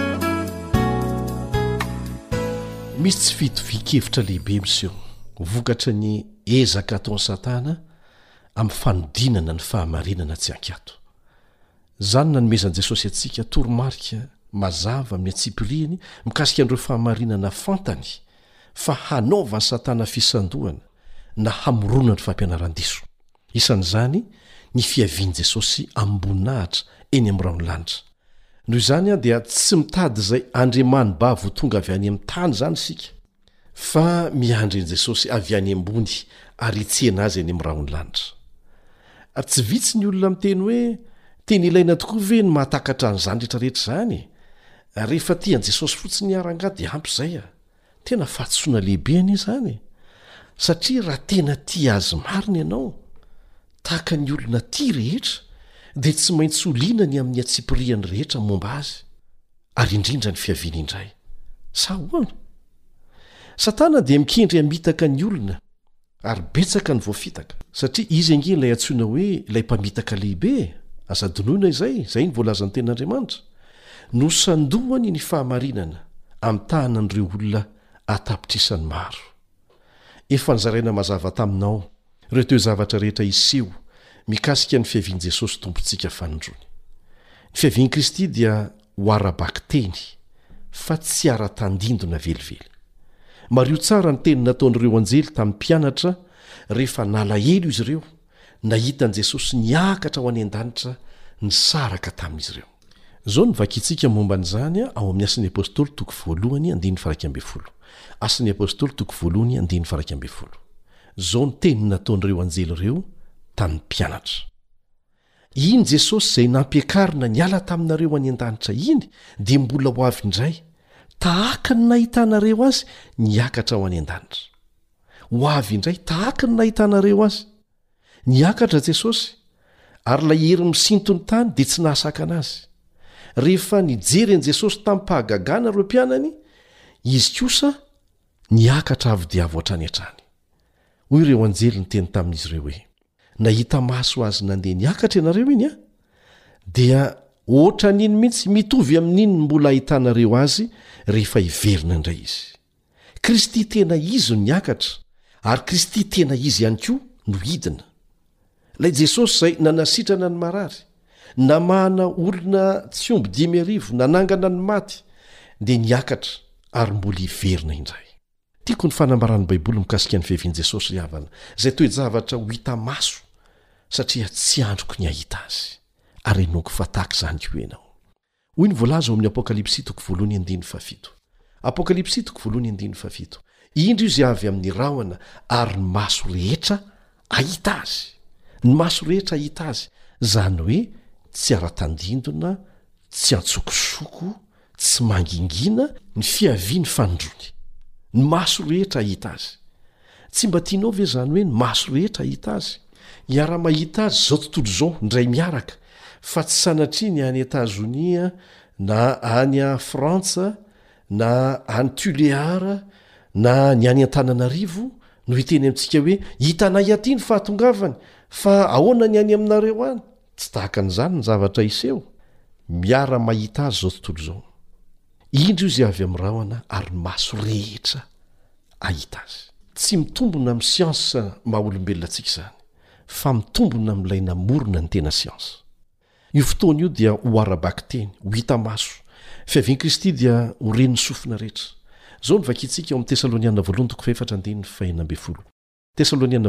Misy tsy fitovi-kevitra lehibe miseho vokatra ny ezaka ataon'ny Satana amin'ny fanodinana ny fahamarinana tsy ankato. Zany nanomezan'i Jesosy antsika toromarika mazava amin'ny atsipiriany mikasika an'ireo fahamarinana fantany fa hanaova ny Satana fisandohana na hamorona ny fampianaran-diso. Isan'izany ny fiavian'i Jesosy amboninahitra eny amin'ny raonlanitra. Noho izany dia tsy mitady izay Andriamanibavy ho tonga avy any amin'ny tany zany isika, fa miandry Jesosy avy any ambony ary hitsihana azy eny amin'ny raonlanitra. Tsy vitsy ny olona miteny hoe teny ilaina tokoa ve ny mahatakatra an'izany rehetrarehetra zany? Rehefa tian'i Jesosy fotsiny arangady dia ampy izay tena fahatsoana lehibe anie zany. Satria raha tena tia azy marina ianao, tahaka ny olona tia rehetra, dia tsy maintsy oliana ny amin'ny atsipiriany rehetra momba azy, ary indrindra ny fiaviana indray. Sa hoana? Satana dia mikendry hamitaka ny olona, ary betsaka ny voafitaka. Satria izy ange ilay antsoina hoe ilay mpamitaka lehibe, aza donoina izay ny voalazan'ny ten'Andriamanitra. Nosandohany ny fahamarinana amin'ny tahanan'ireo olona atapitrisany maro. Efa nizaraina mazava taminao ireo teo zavatra rehetra iseho mikasika ny fiavian'i Jesosy tompontsika fanondrony. Ny fiavian'i Kristy dia ho arabaky teny fa tsy ara-tandindona velively. Mario tsara ny teny nataon'ireo anjely tamin'ny mpianatra rehefa nalahelo izy ireo nahitan'i Jesosy niakatra ho any an-danitra nisaraka tamin'izy ireo. Zao ny vakitsika momba n'izany ao amin'ny Asan'ny Apôstôly 2:1-10. Asan'ny Apôstôly 2:1-10. Zao ny teny nataon'ireo anjely ireo tamin'ny mpianatra. Iny Jesosy izay nampiakarina niala taminareo any an-danitra iny dia mbola ho avy indray, tahaka ny nahitanareo azy niakatra ho any an-danitra. Ho avy indray tahaka ny nahitanareo azy. Niakatra Jesosy, ary ilay hery misinto ny tany dia tsy nahasaka anazy. Rehefa nijery an'i Jesosy tamin'ny mpahagagana ireo mpianany, izy kosa niakatra avy dia avy hatrany hatrany. Hoy ireo anjely ny teny tamin'izy ireo hoe, nahita maso azy nandeha niakatra ianareo iny dia ohatra n'iny mihitsy mitovy amin'iny mbola ahitanareo azy rehefa hiverina indray izy. Kristy tena izy no niakatra, ary Kristy tena izy ihany koa no hidina. Ilay Jesosy izay nanasitrana ny marary, namahana olona tsy omby 5,000, nanangana ny maty, dia niakatra ary mbola hiverina indray. Tiako ny fanambaran'ny Baiboly mikasika ny fiavian'i Jesosy havana, izay toe-javatra ho hita maso, satria tsy androko ny ahita azy, ary enoko fa tahaka izany koa ianao. Hoy ny voalaza ao amin'ny Apokalipsy 1:17. Apokalipsy 1:17. Indro izy avy amin'ny rahona ary ny maso rehetra ahita azy. Ny maso rehetra ahita azy, zany hoe tsy ara-tandindona, tsy antsokosoko, tsy mangingina, ny fiaviany fanondrony. Ny maso rehetra hahita azy. Tsy mba tianao ve zany hoe ny maso rehetra hahita azy? Iara-mahita azy zao tontolo zao ndray miaraka, fa tsy sanatria ny any Etazonia na any a Frantsa na any Tuleara na ny any Antananarivo no hiteny amintsika hoe hitanay aty ny fahatongavany, fa ahoana ny any aminareo any? Tsy tahaka an'izany ny zavatra iseho. Miara-mahita azy zao tontolo zao. Indro izy avy amin'ny rahona ary maso rehetra ahita azy. Tsy mitombona amin'ny siansa maha-olombelona antsika izany, fa mitombona amin'ilay namorona ny tena siansa. Io fotoana io dia ho ara-baky teny, ho hita maso. Fiavian'i Kristy dia ho ren'ny sofina rehetra. Zao ny vakintsika eo amin'ny Tesaloniana 2:4-5. Tesaloniana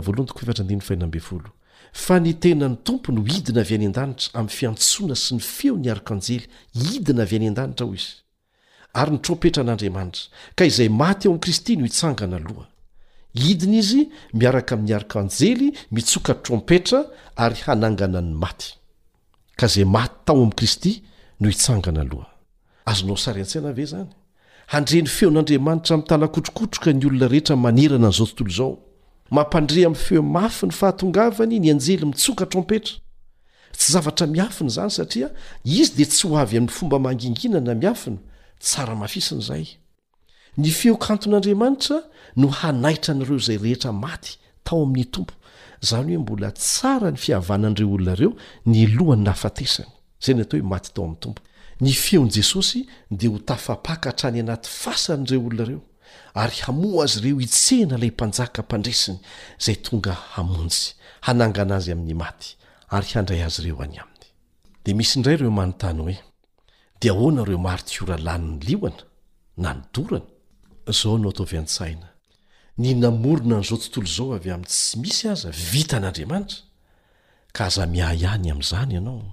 2:4-5. Fa ny tenany tompo no hidina avy any an-danitra amin'ny fiantsoana sy ny feo ny arkanjely hidina avy any an-danitra ho izy. Ary ny trompetra an'Andriamanitra, ka izay maty ao amin'i Kristy no hitsangana aloha. Hidina izy miaraka amin'ny arkanjely mitsoka trompetra ary hanangana ny maty. Ka izay maty tao amin'i Kristy no hitsangana aloha. Azonao sary an-tsaina ve zany? Handreny feon'Andriamanitra amin'ny talakotrokotroka ny olona rehetra manerana n'izao tontolo izao. Mampandre amin'ny feo mafy ny fahatongavany ny anjely mitsoka trompetra. Tsy zavatra miafina zany satria izy dia tsy ho avy amin'ny fomba mangingina na miafina, tsara mafisina izay. Ny feo kanton'Andriamanitra no hanaitra an'ireo izay rehetra maty tao amin'ny tompo. Zany hoe mbola tsara ny fihavanan'ireo olona ireo ny lohany nahafatesany, izay ny atao hoe maty tao amin'ny tompo. Ny feon'i Jesosy dia ho tafapaka hatrany anaty fasan'ireo olona ireo, ary hamoa azy ireo hitsena ilay mpanjaka mpandresiny izay tonga hamonjy, hanangana azy amin'ny maty, ary handray azy ireo any aminy. Dia misy indray ireo manontany hoe, dia ahoana ireo martiora lanin'ny lioana na ny dorana? Zao no ataovy an-tsaina. Ny namorona n'izao tontolo izao avy amin'ny tsy misy aza vitan'Andriamanitra, ka aza miahy ihany amin'izany ianao.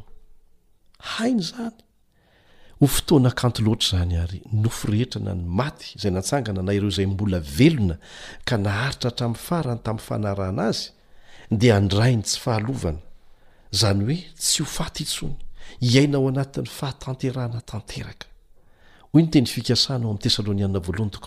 Hainy zany. Ho fotoana kanto loatra zany ary nofo rehetra na ny maty izay natsangana na ireo izay mbola velona ka naharitra hatramin'ny farany tamin'ny fanarahana azy, dia andrainy tsy fahalovana. Zany hoe tsy ho faty intsony, hiaina ao anatin'ny fahatanterahana tanteraka. Hoy ny teny fikasana ao amin'ny Tesaloniana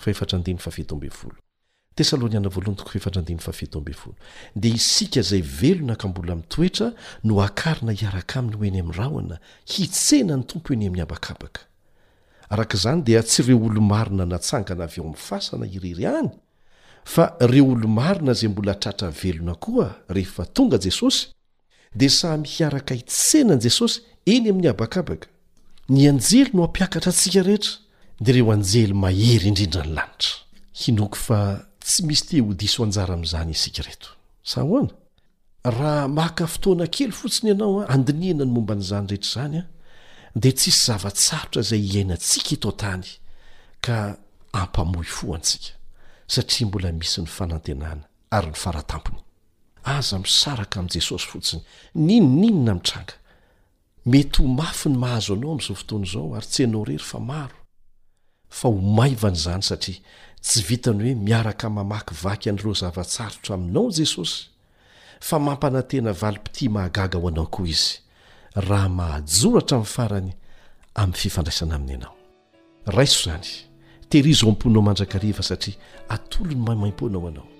2:4-7. Tesaloniana 2:4-7. Dia isika izay velona ka mbola mitoetra no akarina hiaraka aminy ho eny amin'ny rahona, hitsena ny tompo eny amin'ny habakabaka. Araka izany dia tsy ireo olo-marina natsangana avy eo amin'ny fasana irery ihany, fa ireo olo-marina izay mbola tratra velona koa rehefa tonga Jesosy, dia samy hiaraka hitsena an'i Jesosy eny amin'ny habakabaka. Ny anjely no hampiakatra antsika rehetra, dia ireo anjely mahery indrindra ny lanitra. Hinoko fa tsy misy te ho diso anjara amin'izany isika reto. Sa ahoana? Raha maka fotoana kely fotsiny ianao andinihana ny momba n'izany rehetra izany, dia tsisy zavatsarotra izay hiainantsika eto tany ka ampamoy fo antsika, satria mbola misy ny fanantenana ary ny faratampony. Aza misaraka amin'i Jesosy fotsiny, ninonina mitranga. Mety ho mafy ny mahazo anao amin'izao fotoana izao ary tsy ianao rery fa maro. Fa ho maivana izany satria tsy vitany hoe miaraka mamaky vaky an'ireo zavatsarotra aminao Jesosy, fa mampanantena valim-pity mahagaga ho anao koa izy, raha mahajoratra amin'ny farany amin'ny fifandraisana aminy ianao. Raiso izany, tehirizo ao am-ponao mandrakariva satria atolo ny maimaim-poana ho anao.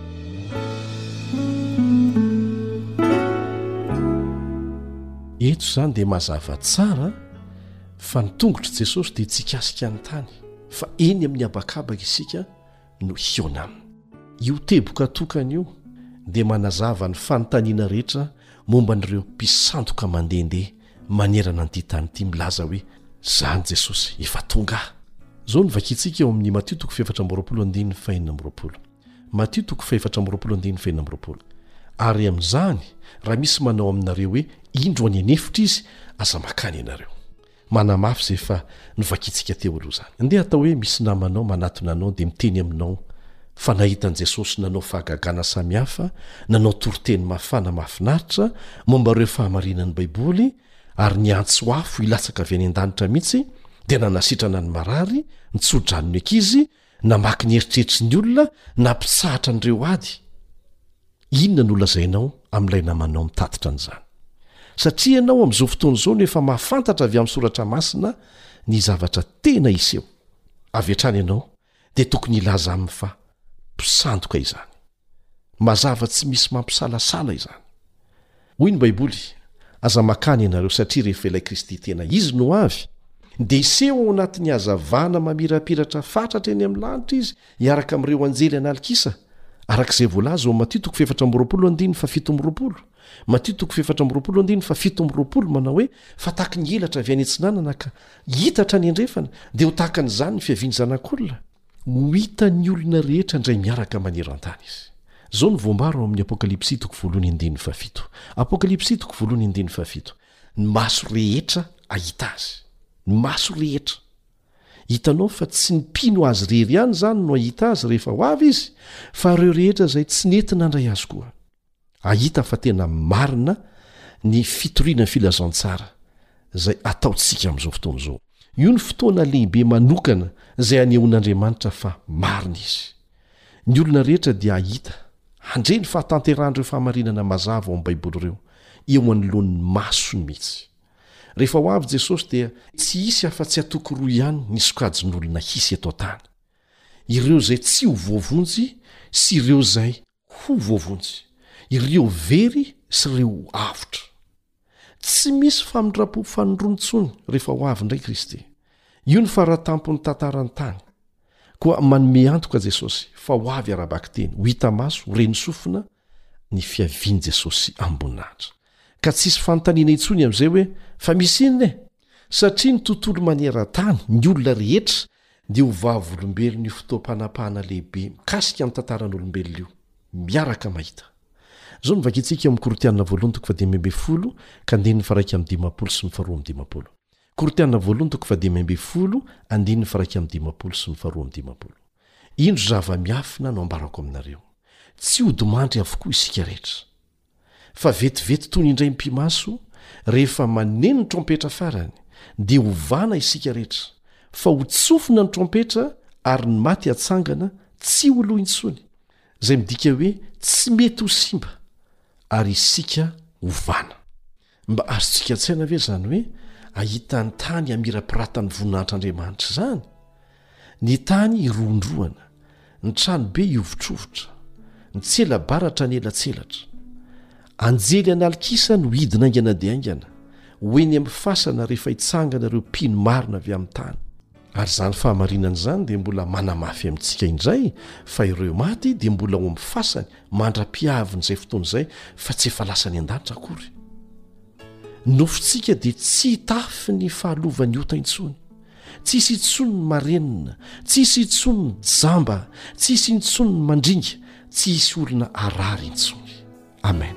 Eto izany dia mazava tsara fa ny tongotry Jesosy dia tsy kasika ny tany, fa eny amin'ny habakabaka isika no hiona aminy. Io teboka tokana io dia manazava ny fanontaniana rehetra momba n'ireo mpisandoka mandehandeha manerana an'ity tany ity, milaza hoe zany Jesosy efa tonga. Zao ny vakintsika eo amin'ny Matthieu 4:4-5. Matthieu 4:4-5. Ary amin'izany raha misy manao aminareo hoe indro any anefitra izy, aza makany ianareo. Manamafy izay fa novakintsika teo aloha zany. Andeha atao hoe misy namanao manatona anao dia miteny aminao fa nahitan'i Jesosy nanao fahagagana samihafa, nanao toroteny mafana mahafinaritra momba ireo fahamarinan'ny Baiboly, ary niantso afo hilatsaka avy any an-danitra mihitsy, dia nanasitrana ny marary, nitso-dranony ankizy, namaky ny eritreritry ny olona, nampisahatra an'ireo ady. Inona no lazainao amin'ilay namanao mitatitra an'izany? satria ianao amin'izao fotoana izao no efa mahafantatra avy amin'ny soratra masina ny zavatra tena iseho avy hatrany ianao dia tokony ilaza aminy fa mpisandoka izany, mazava tsy misy mampisalasala izany. Hoy ny Baiboly, aza makany ianareo satria rehefa ilay Kristy tena izy no avy dia iseho ao anatin'ny hazavana mamirapiratra fatratra eny amin'ny lanitra izy hiaraka amin'ireo anjely analikisa, arak'izay voalaza ao Matteo 7:7 Matteo 7:7 manao hoe fa tahaky ny elatra avy any antsinanana ka hitatra ny andrefana dia ho tahaka an'izany ny fiaviany zanak'olona. Ho hitan'ny olona rehetra indray miaraka maneran tany izy. Zao ny voambaro amin'ny Apokalipsy 1:7. Apokalipsy 1:7. Ny maso rehetra ahita azy. Ny maso rehetra. Hitanao fa tsy ny mpino azy rery ihany zany no ahita azy rehefa ho avy izy, fa ireo rehetra izay tsy nety nandray azy koa. Ahita fa tena marina ny fitoriana filazantsara izay ataontsika amin'izao fotoana izao. Io ny fotoana lehibe manokana izay anehoan'Andriamanitra fa marina izy. Ny olona rehetra dia ahita handre ny fahatanteran'ireo fahamarinana mazava ao amin'ny Baiboly ireo eo anoloan'ny masony mihitsy. Rehefa ho avy Jesosy dia tsy hisy afa-tsy atoko roa ihany ny sokajin'olona hisy eto an-tany. Ireo izay tsy ho voavonjy sy ireo izay ho voavonjy. Ireo very sy ireo avotra. Tsy misy famindrapo fanondronontsony rehefa ho avy indray Kristy. Io ny faratampony tantarany tany. Koa manome antoka Jesosy fa ho avy arabaka teny, ho hita maso, ho reny sofina ny fiaviany Jesosy amboninahitra. Ka tsisy fanontaniana intsony amin'izay hoe fa misy inona e? Satria ny tontolo maneran-tany ny olona rehetra dia ho vavolombelona io fotoam-panapahana lehibe mikasika amin'ny tantaran'olombelona io miaraka mahita. Zao ny vakintsika amin'ny Korotianina 2:12 ka andininy faraika amin'ny 10 sy ny 12. Korotianina 2:12 andininy faraika amin'ny 10 sy ny 12. Indro zava-miafina no ambarako aminareo. Tsy hodomandry avokoa isika rehetra. Fa vetivety toy ny indray mpimaso rehefa maneno ny trompetra farany dia hovana isika rehetra, fa ho tsofina ny trompetra ary ny maty hatsangana tsy ho lo intsony. Izay midika hoe tsy mety ho simba ary isika hovana. Mba azontsika tsaina ve zany hoe ahitany tany amira-piratany voninahitran'Andriamanitra izany? Ny tany irondroana, ny tranobe iovitrovotra, ny tselabaratra ny elatselatra. Anjely analikisa no hidina aingana dia aingana, hoeny amin'ny fasana rehefa hitsangana ireo mpino marina avy amin'ny tany. Ary zany fahamarinana izany dia mbola manamafy amintsika indray fa ireo maty dia mbola ho amin'ny fasany mandra-piavin'izay fotoana izay fa tsy efa lasa ny an-danitra akory. Nofontsika dia tsy tafy ny fahalovany ota intsony, tsy hisy intsony ny marenina, tsy hisy intsony ny jamba, tsy hisy intsony ny mandringa, tsy hisy olona arary intsony. Amen.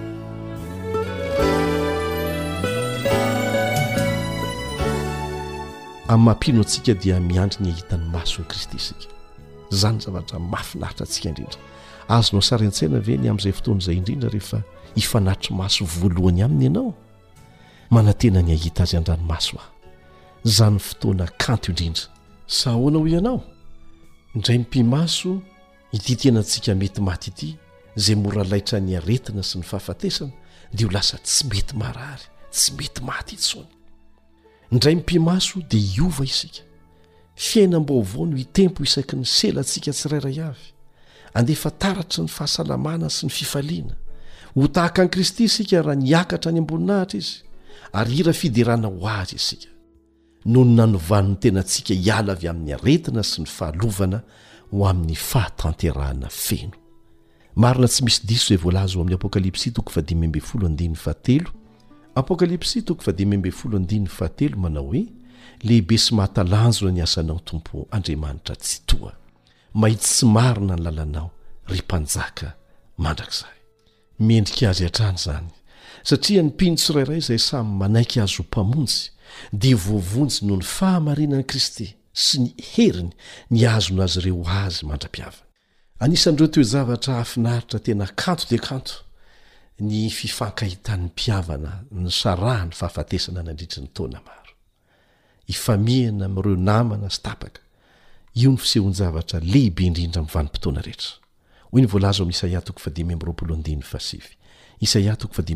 Amin'ny mampino antsika dia miandry ny ahitany mason'i Kristy isika. Zany zavatra mahafinaritra antsika indrindra. Azonao sary an-tsaina ve ny amin'izay fotoana izay indrindra rehefa hifanatry maso voalohany aminy ianao? Manantena ny ahita azy an-dranomaso aho. Zany fotoana kanto indrindra. Sa ahoana ho ianao? Indray mpimaso ity tenantsika mety maty ity, izay mora laitra ny aretina sy ny fahafatesana, dia ho lasa tsy mety marary, tsy mety maty intsony. Indray mpimaso dia hiova isika. Fiainam-baovao no hitempo isaky ny selantsika tsirairay avy. Andefa taratry ny fahasalamana sy ny fifaliana. Ho tahaka an'i Kristy isika raha niakatra any amboninahitra izy, ary hira fiderana ho azy isika. Noho ny nanovan'ny tenantsika hiala avy amin'ny aretina sy ny fahalovana ho amin'ny fahatanterahana feno. Marina tsy misy diso izay voalaza ao amin'ny Apokalipsy 5:17. Apokalipsy 5:17 manao hoe lehibe sy mahatalanjona ny asanao Tompo Andriamanitra tsy toa. Mahitsy sy marina ny lalanao ry mpanjaka mandrakizay. Mendrika azy hatrany zany, satria ny mpino tsirairay izay samy manaiky azy ho mpamonjy dia voavonjy noho ny fahamarinan'i Kristy sy ny heriny ny azony azy ireo azy mandra-piavana. Anisan'ireo toe-javatra hafinaritra tena kanto dia kanto ny fifankahitan'ny mpiavana ny sarahany fahafatesana nandritry ny taona maro. Ifamihana amin'ireo namana sy tapaka, io ny fisehon-javatra lehibe indrindra amin'ny vanim-potoana rehetra. Hoy ny voalaza ao amin'ny Isaia 10:7. Isaia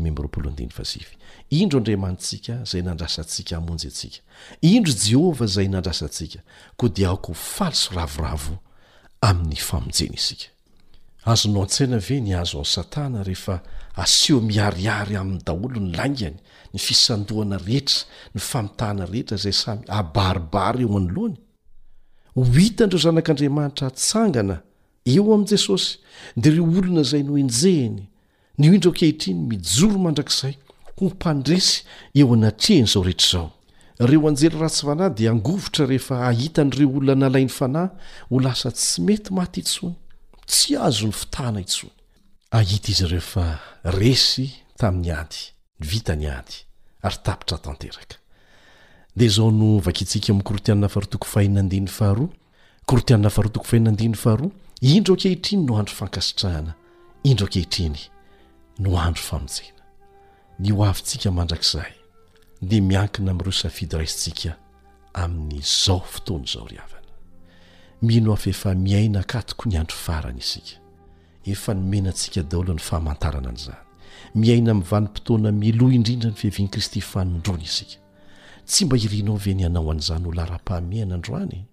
5:7 indro andriamanitsika zay nandrasantsika hamonjy atsika, indro Jehovah zay nandrasantsika, koa dia aoko faly sy ravoravo amin'ny famonjena isika. Azonao an-tsaina ve ny azo ao Satana rehefa aseho miariary amin'ny daholo ny laingany, ny fisandohana rehetra, ny famitahana rehetra zay samy abaribary eo anoloany? Ho hitandreo zanak'Andriamanitra atsangana eo amin'i Jesosy, dia ireo olona zay noenjehiny, ny indro ankehitriny mijoro mandrakizay ho mpandresy eo anatrehany izao rehetra izao. Ireo anjely ratsy fanahy dia angovotra rehefa ahitan'ireo olona nalainy fanahy ho lasa tsy mety maty intsony, tsy azo ny fitahana intsony. Ahita izy ireo fa resy tamin'ny ady, vitany ady, ary tapitra tanteraka. Dia izao no vakitsika amin'ny Korinthiana 4:5-2, Korinthiana 4:5-2, indro ankehitriny no andro fankasitrahana, indro ankehitriny no andro famonjena. Ny ho avintsika mandrakizay dia miankina amin'ireo safidy raisintsika amin'izao fotoana izao ry havana. Mino afa efa miaina katoko ny andro farany isika, efa nomenantsika daholo ny fahamantarana an'izany. Miaina amin'ny vanim-potoana miloa indrindra ny fihavian'i Kristy fanondrona isika. Tsy mba irinao ve ny hanao an'izany ho lara-pahamehana androany?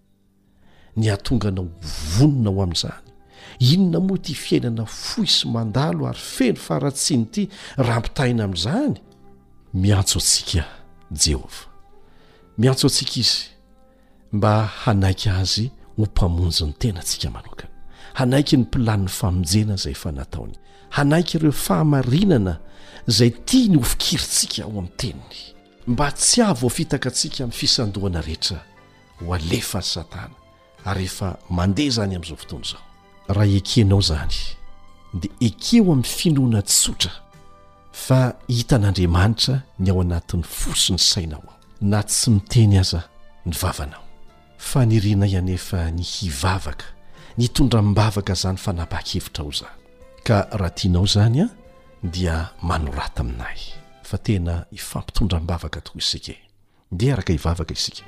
Ny atonganao vonona ho amin'izany. Inona moa ty fiainana fohy sy mandalo ary feno faratsiny ty rampitaina amin'izany? Miantso antsika Jehovah, miantso antsika izy mba hanaiky azy ho mpamonjy ny tenantsika manokana, hanaiky ny mpilan'ny famonjena izay efa nataony, hanaiky ireo fahamarinana izay tia ny ho fikirintsika ao amin'ny teniny, mba tsy avo fitaka antsika amin'ny fisandohana rehetra ho alefa Satana ary efa mandeha zany amin'izao fotoana izao. Raha ekenao zany dia ekeo amin'ny finoana tsotra fa hitan'Andriamanitra ny ao anatin'ny fosiny sainao, na tsy miteny aza ny vavanao. Fa nirina ianefa ny hivavaka, ny tondram-bavaka zany fanapa-kevitra ho zany. Ka raha tianao zany dia manorata aminay fa tena hifampitondram-bavaka tokoa isika, dia araka hivavaka isika.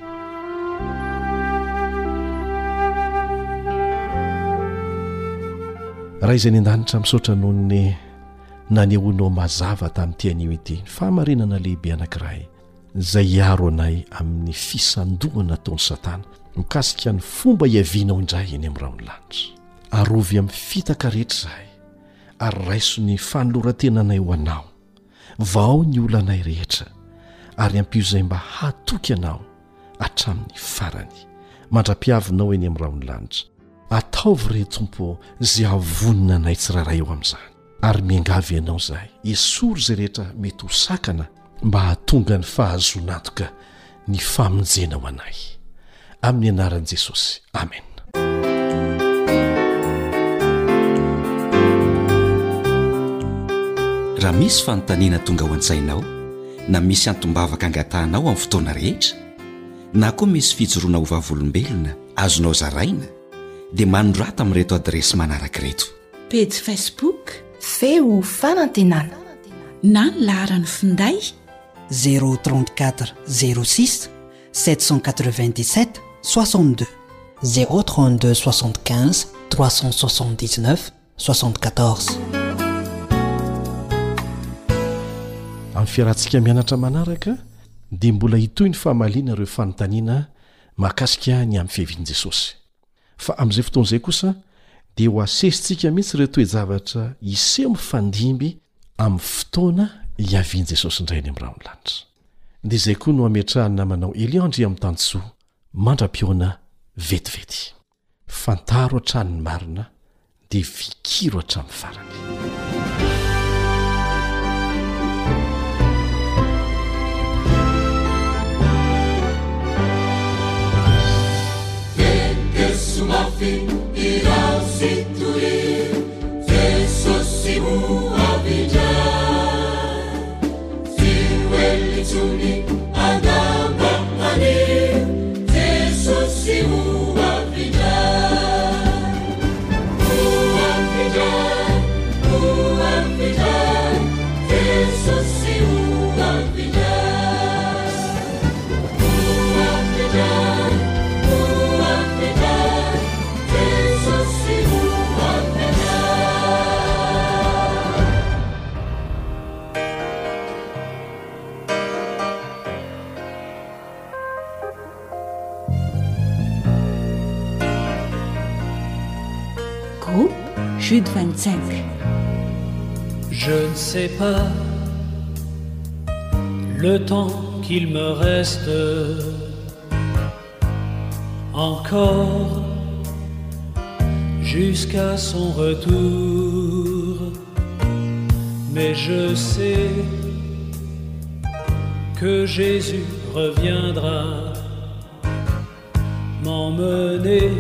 Raha izay ny an-danitra misaotra noho ny nanehoanao mazava tamin'ity anio ity, ny fahamarinana lehibe anankiray izay hiaro anay amin'ny fisandohana nataon'ny Satana mikasika ny fomba hiavianao indray eny amin'ny raony lanitra. Arovy amin'ny fitaka rehetra izahay ary raiso ny fanoloran-tenanay ho anao, vao ny olanay rehetra ary ampio izay mba hatoky anao hatramin'ny farany. Mandra-piavinao eny amin'ny raony lanitra, ataovy re Tompo izay havonina anay tsiraray eo amin'izany, ary miangavy ianao izahay esory izay rehetra mety ho sakana mba hahatonga ny fahazonantoka ny famonjena ho anay, amin'ny anaran'i Jesosy, amen. Raha misy fanontaniana tonga ho an-tsainao, na misy antombavaka angatahanao amin'ny fotoana rehetra, na koa misy fijoroana ho vavolombelona azonao zaraina, dia manorata amin'ireto adresy manaraka ireto: page Facebook Feo fanantenana, na ny laharany finday 034 06 797 62 032 75 379 74. Amin'ny fiarantsika mianatra manaraka dia mbola hitoy ny fahamaliana ireo fanontaniana mahakasika ny amin'ny fihavian'i Jesosy. Fa amin'izay fotoana izay kosa dia ho asesitsika mihitsy ireo toe-javatra iseho mifandimby amin'ny fotoana hiavian'i Jesosy indray ny amin'ny raony lanitra. Dia izay koa no ametrahany namanao Eliandry amin'ny tantsoa mandra-piona vetivety. Fantaro hatrany marina dia vikiro hatramin'ny farany. Sumafi irasituri Jesossi muavija Siwelitsuni adabamani Jesossi muavija Muavija Muavija Jesossi muavija Muavija Groupe Jude 25. Je ne sais pas le temps qu'il me reste encore jusqu'à son retour, mais je sais que Jésus reviendra m'emmener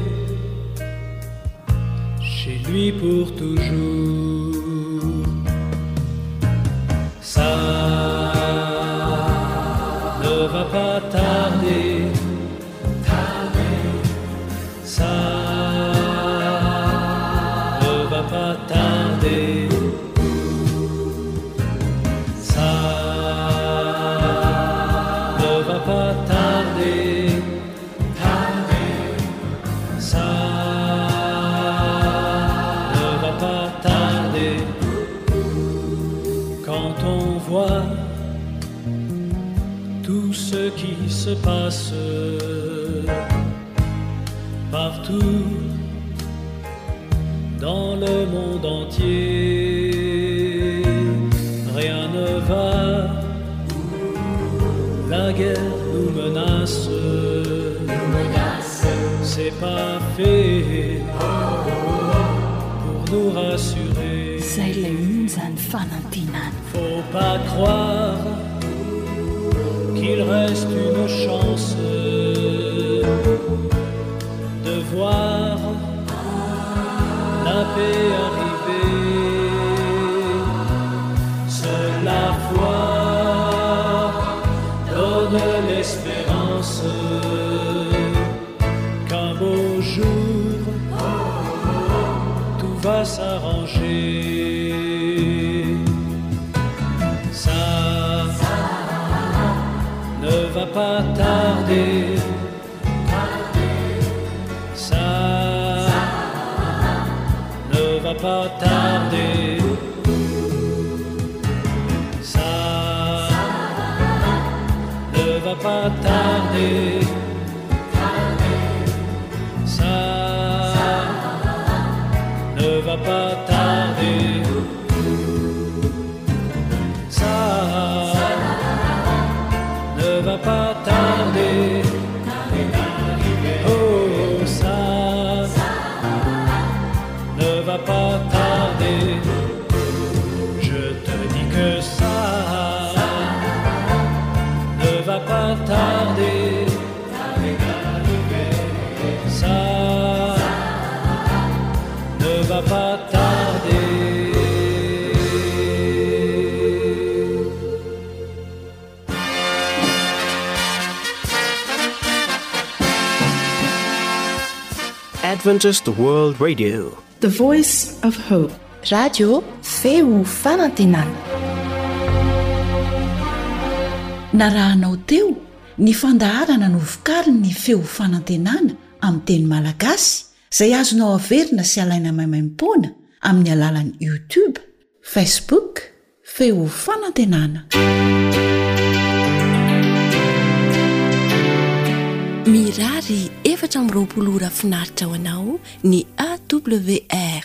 chez lui pour toujours. Ça ne va pas tarder, ça ne va pas tarder, ça ne va pas tarder, ça ne va pas tarder. Quand on voit tout ce qui se passe partout dans le monde entier, rien ne va, la guerre nous menace, c'est pas fait pour nous rassurer. Zay lay onjany fanantenana. Faut pas croire qu'il reste une chance de voir la paix arriver. Seule la foi donne l'espérance qu'un beau jour tout va s'arranger. Ça ne va pas tarder, ça ne va pas tarder, ça ne va pas tarder, ça ne va pas tarder, ça ne va pas tarder, oh ça ne va pas tarder, je te dis que ça ne va pas tarder, ça ne va pas tarder. Adventist World Radio, The Voice of Hope. Radio feo fanantenana. Narahanao teo ny fandaharana no vokariny ny feo fanantenana amin'ny teny malagasy izay azonao averina sy alaina maimaim-poana amin'ny alalan'ny YouTube, Facebook, feo fanantenana. Mirary 420 ora finaritra ho anao ny AWR.